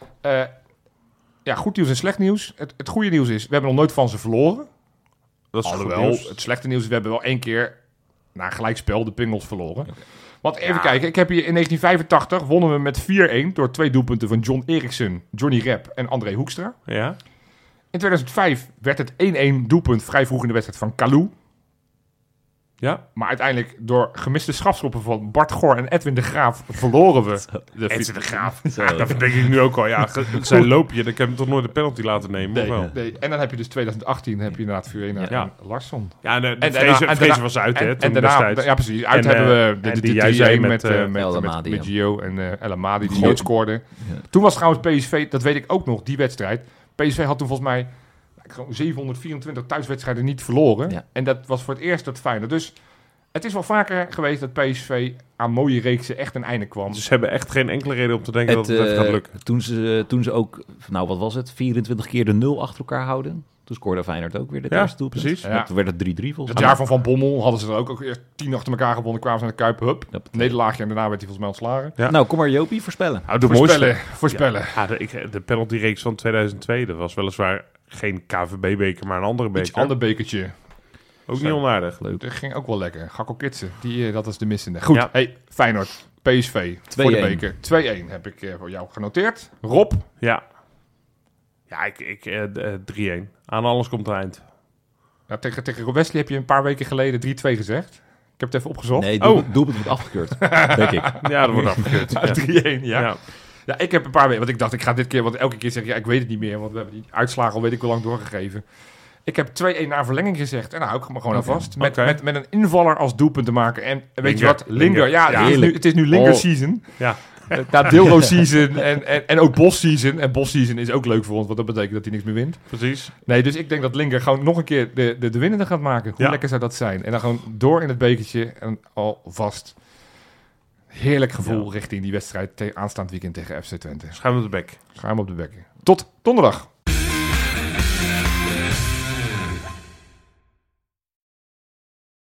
Goed nieuws en slecht nieuws. Het goede nieuws is, we hebben nog nooit van ze verloren. Dat is goed nieuws. Het slechte nieuws is, we hebben wel 1 keer na gelijkspel de Pingels verloren. Okay. Want even kijken, ik heb hier in 1985 wonnen we met 4-1 door 2 doelpunten van John Eriksen, Johnny Rep en André Hoekstra. Ja. In 2005 werd het 1-1 doelpunt vrij vroeg in de wedstrijd van Kalou. Ja. Maar uiteindelijk door gemiste strafschoppen van Bart Goor en Edwin de Graaf verloren we. Edwin de Graaf. Dat denk ik nu ook al. Ja, zijn loopje, dan kan je hem toch nooit een penalty laten nemen? Nee. En dan heb je dus 202018 heb je inderdaad Fiorentina en Larsson. Ja, en Vrezen was uit, hè, toen destijds. Ja, precies. Uit hebben we die jij zei met Gio en El Amadi die nooit scoorde. Ja. Toen was trouwens PSV, dat weet ik ook nog, die wedstrijd. PSV had toen volgens mij gewoon 724 thuiswedstrijden niet verloren. Ja. En dat was voor het eerst dat Feyenoord. Dus het is wel vaker geweest dat PSV aan mooie reeksen echt een einde kwam. Dus ze hebben echt geen enkele reden om te denken dat het gaat lukken. Toen ze ook, nou wat was het, 24 keer de 0 achter elkaar houden. Toen scoorde Feyenoord ook weer de eerste doelpunt. Precies. Ja. Toen werd het 3-3 volgens mij. Het jaar van Van Bommel hadden ze er ook eerst 10 achter elkaar gewonnen. Kwamen ze naar de Kuip, hup. Nederlaagje en daarna werd hij volgens mij ontslagen. Ja. Nou, kom maar Jopie, voorspellen. Voorspellen. Ja, de penaltyreeks van 2002, dat was weliswaar geen KVB-beker, maar een andere beker. Iets ander bekertje. Ook niet onaardig. Leuk. Dat ging ook wel lekker. Gakko Kitsen, dat is de missende. Goed, hey, Feyenoord, PSV, voor de beker. 2-1 heb ik voor jou genoteerd. Rob? Ja, ik 3-1. Aan alles komt een eind. Ja, tegen Wesley heb je een paar weken geleden 3-2 gezegd. Ik heb het even opgezocht. Nee, doelpunt wordt afgekeurd, denk ik. Ja, dat wordt afgekeurd. 3-1, ja. Ja, ik heb een paar weken, want ik dacht, ik ga dit keer, want elke keer zeg ik, ik weet het niet meer, want we hebben die uitslagen al weet ik wel lang doorgegeven. Ik heb 2-1 naar verlenging gezegd en nou hou ik me gewoon aan vast. Met een invaller als doelpunt te maken. En weet je wat? Linger. Ja, het is nu Linger season. Ja. Na Dilro season en ook Bos season. En Bos season is ook leuk voor ons, want dat betekent dat hij niks meer wint. Precies. Nee, dus ik denk dat Linger gewoon nog een keer de winnende gaat maken. Hoe lekker zou dat zijn? En dan gewoon door in het bekertje en alvast heerlijk gevoel richting die wedstrijd aanstaand weekend tegen FC Twente. Schuim op de bek. Tot donderdag.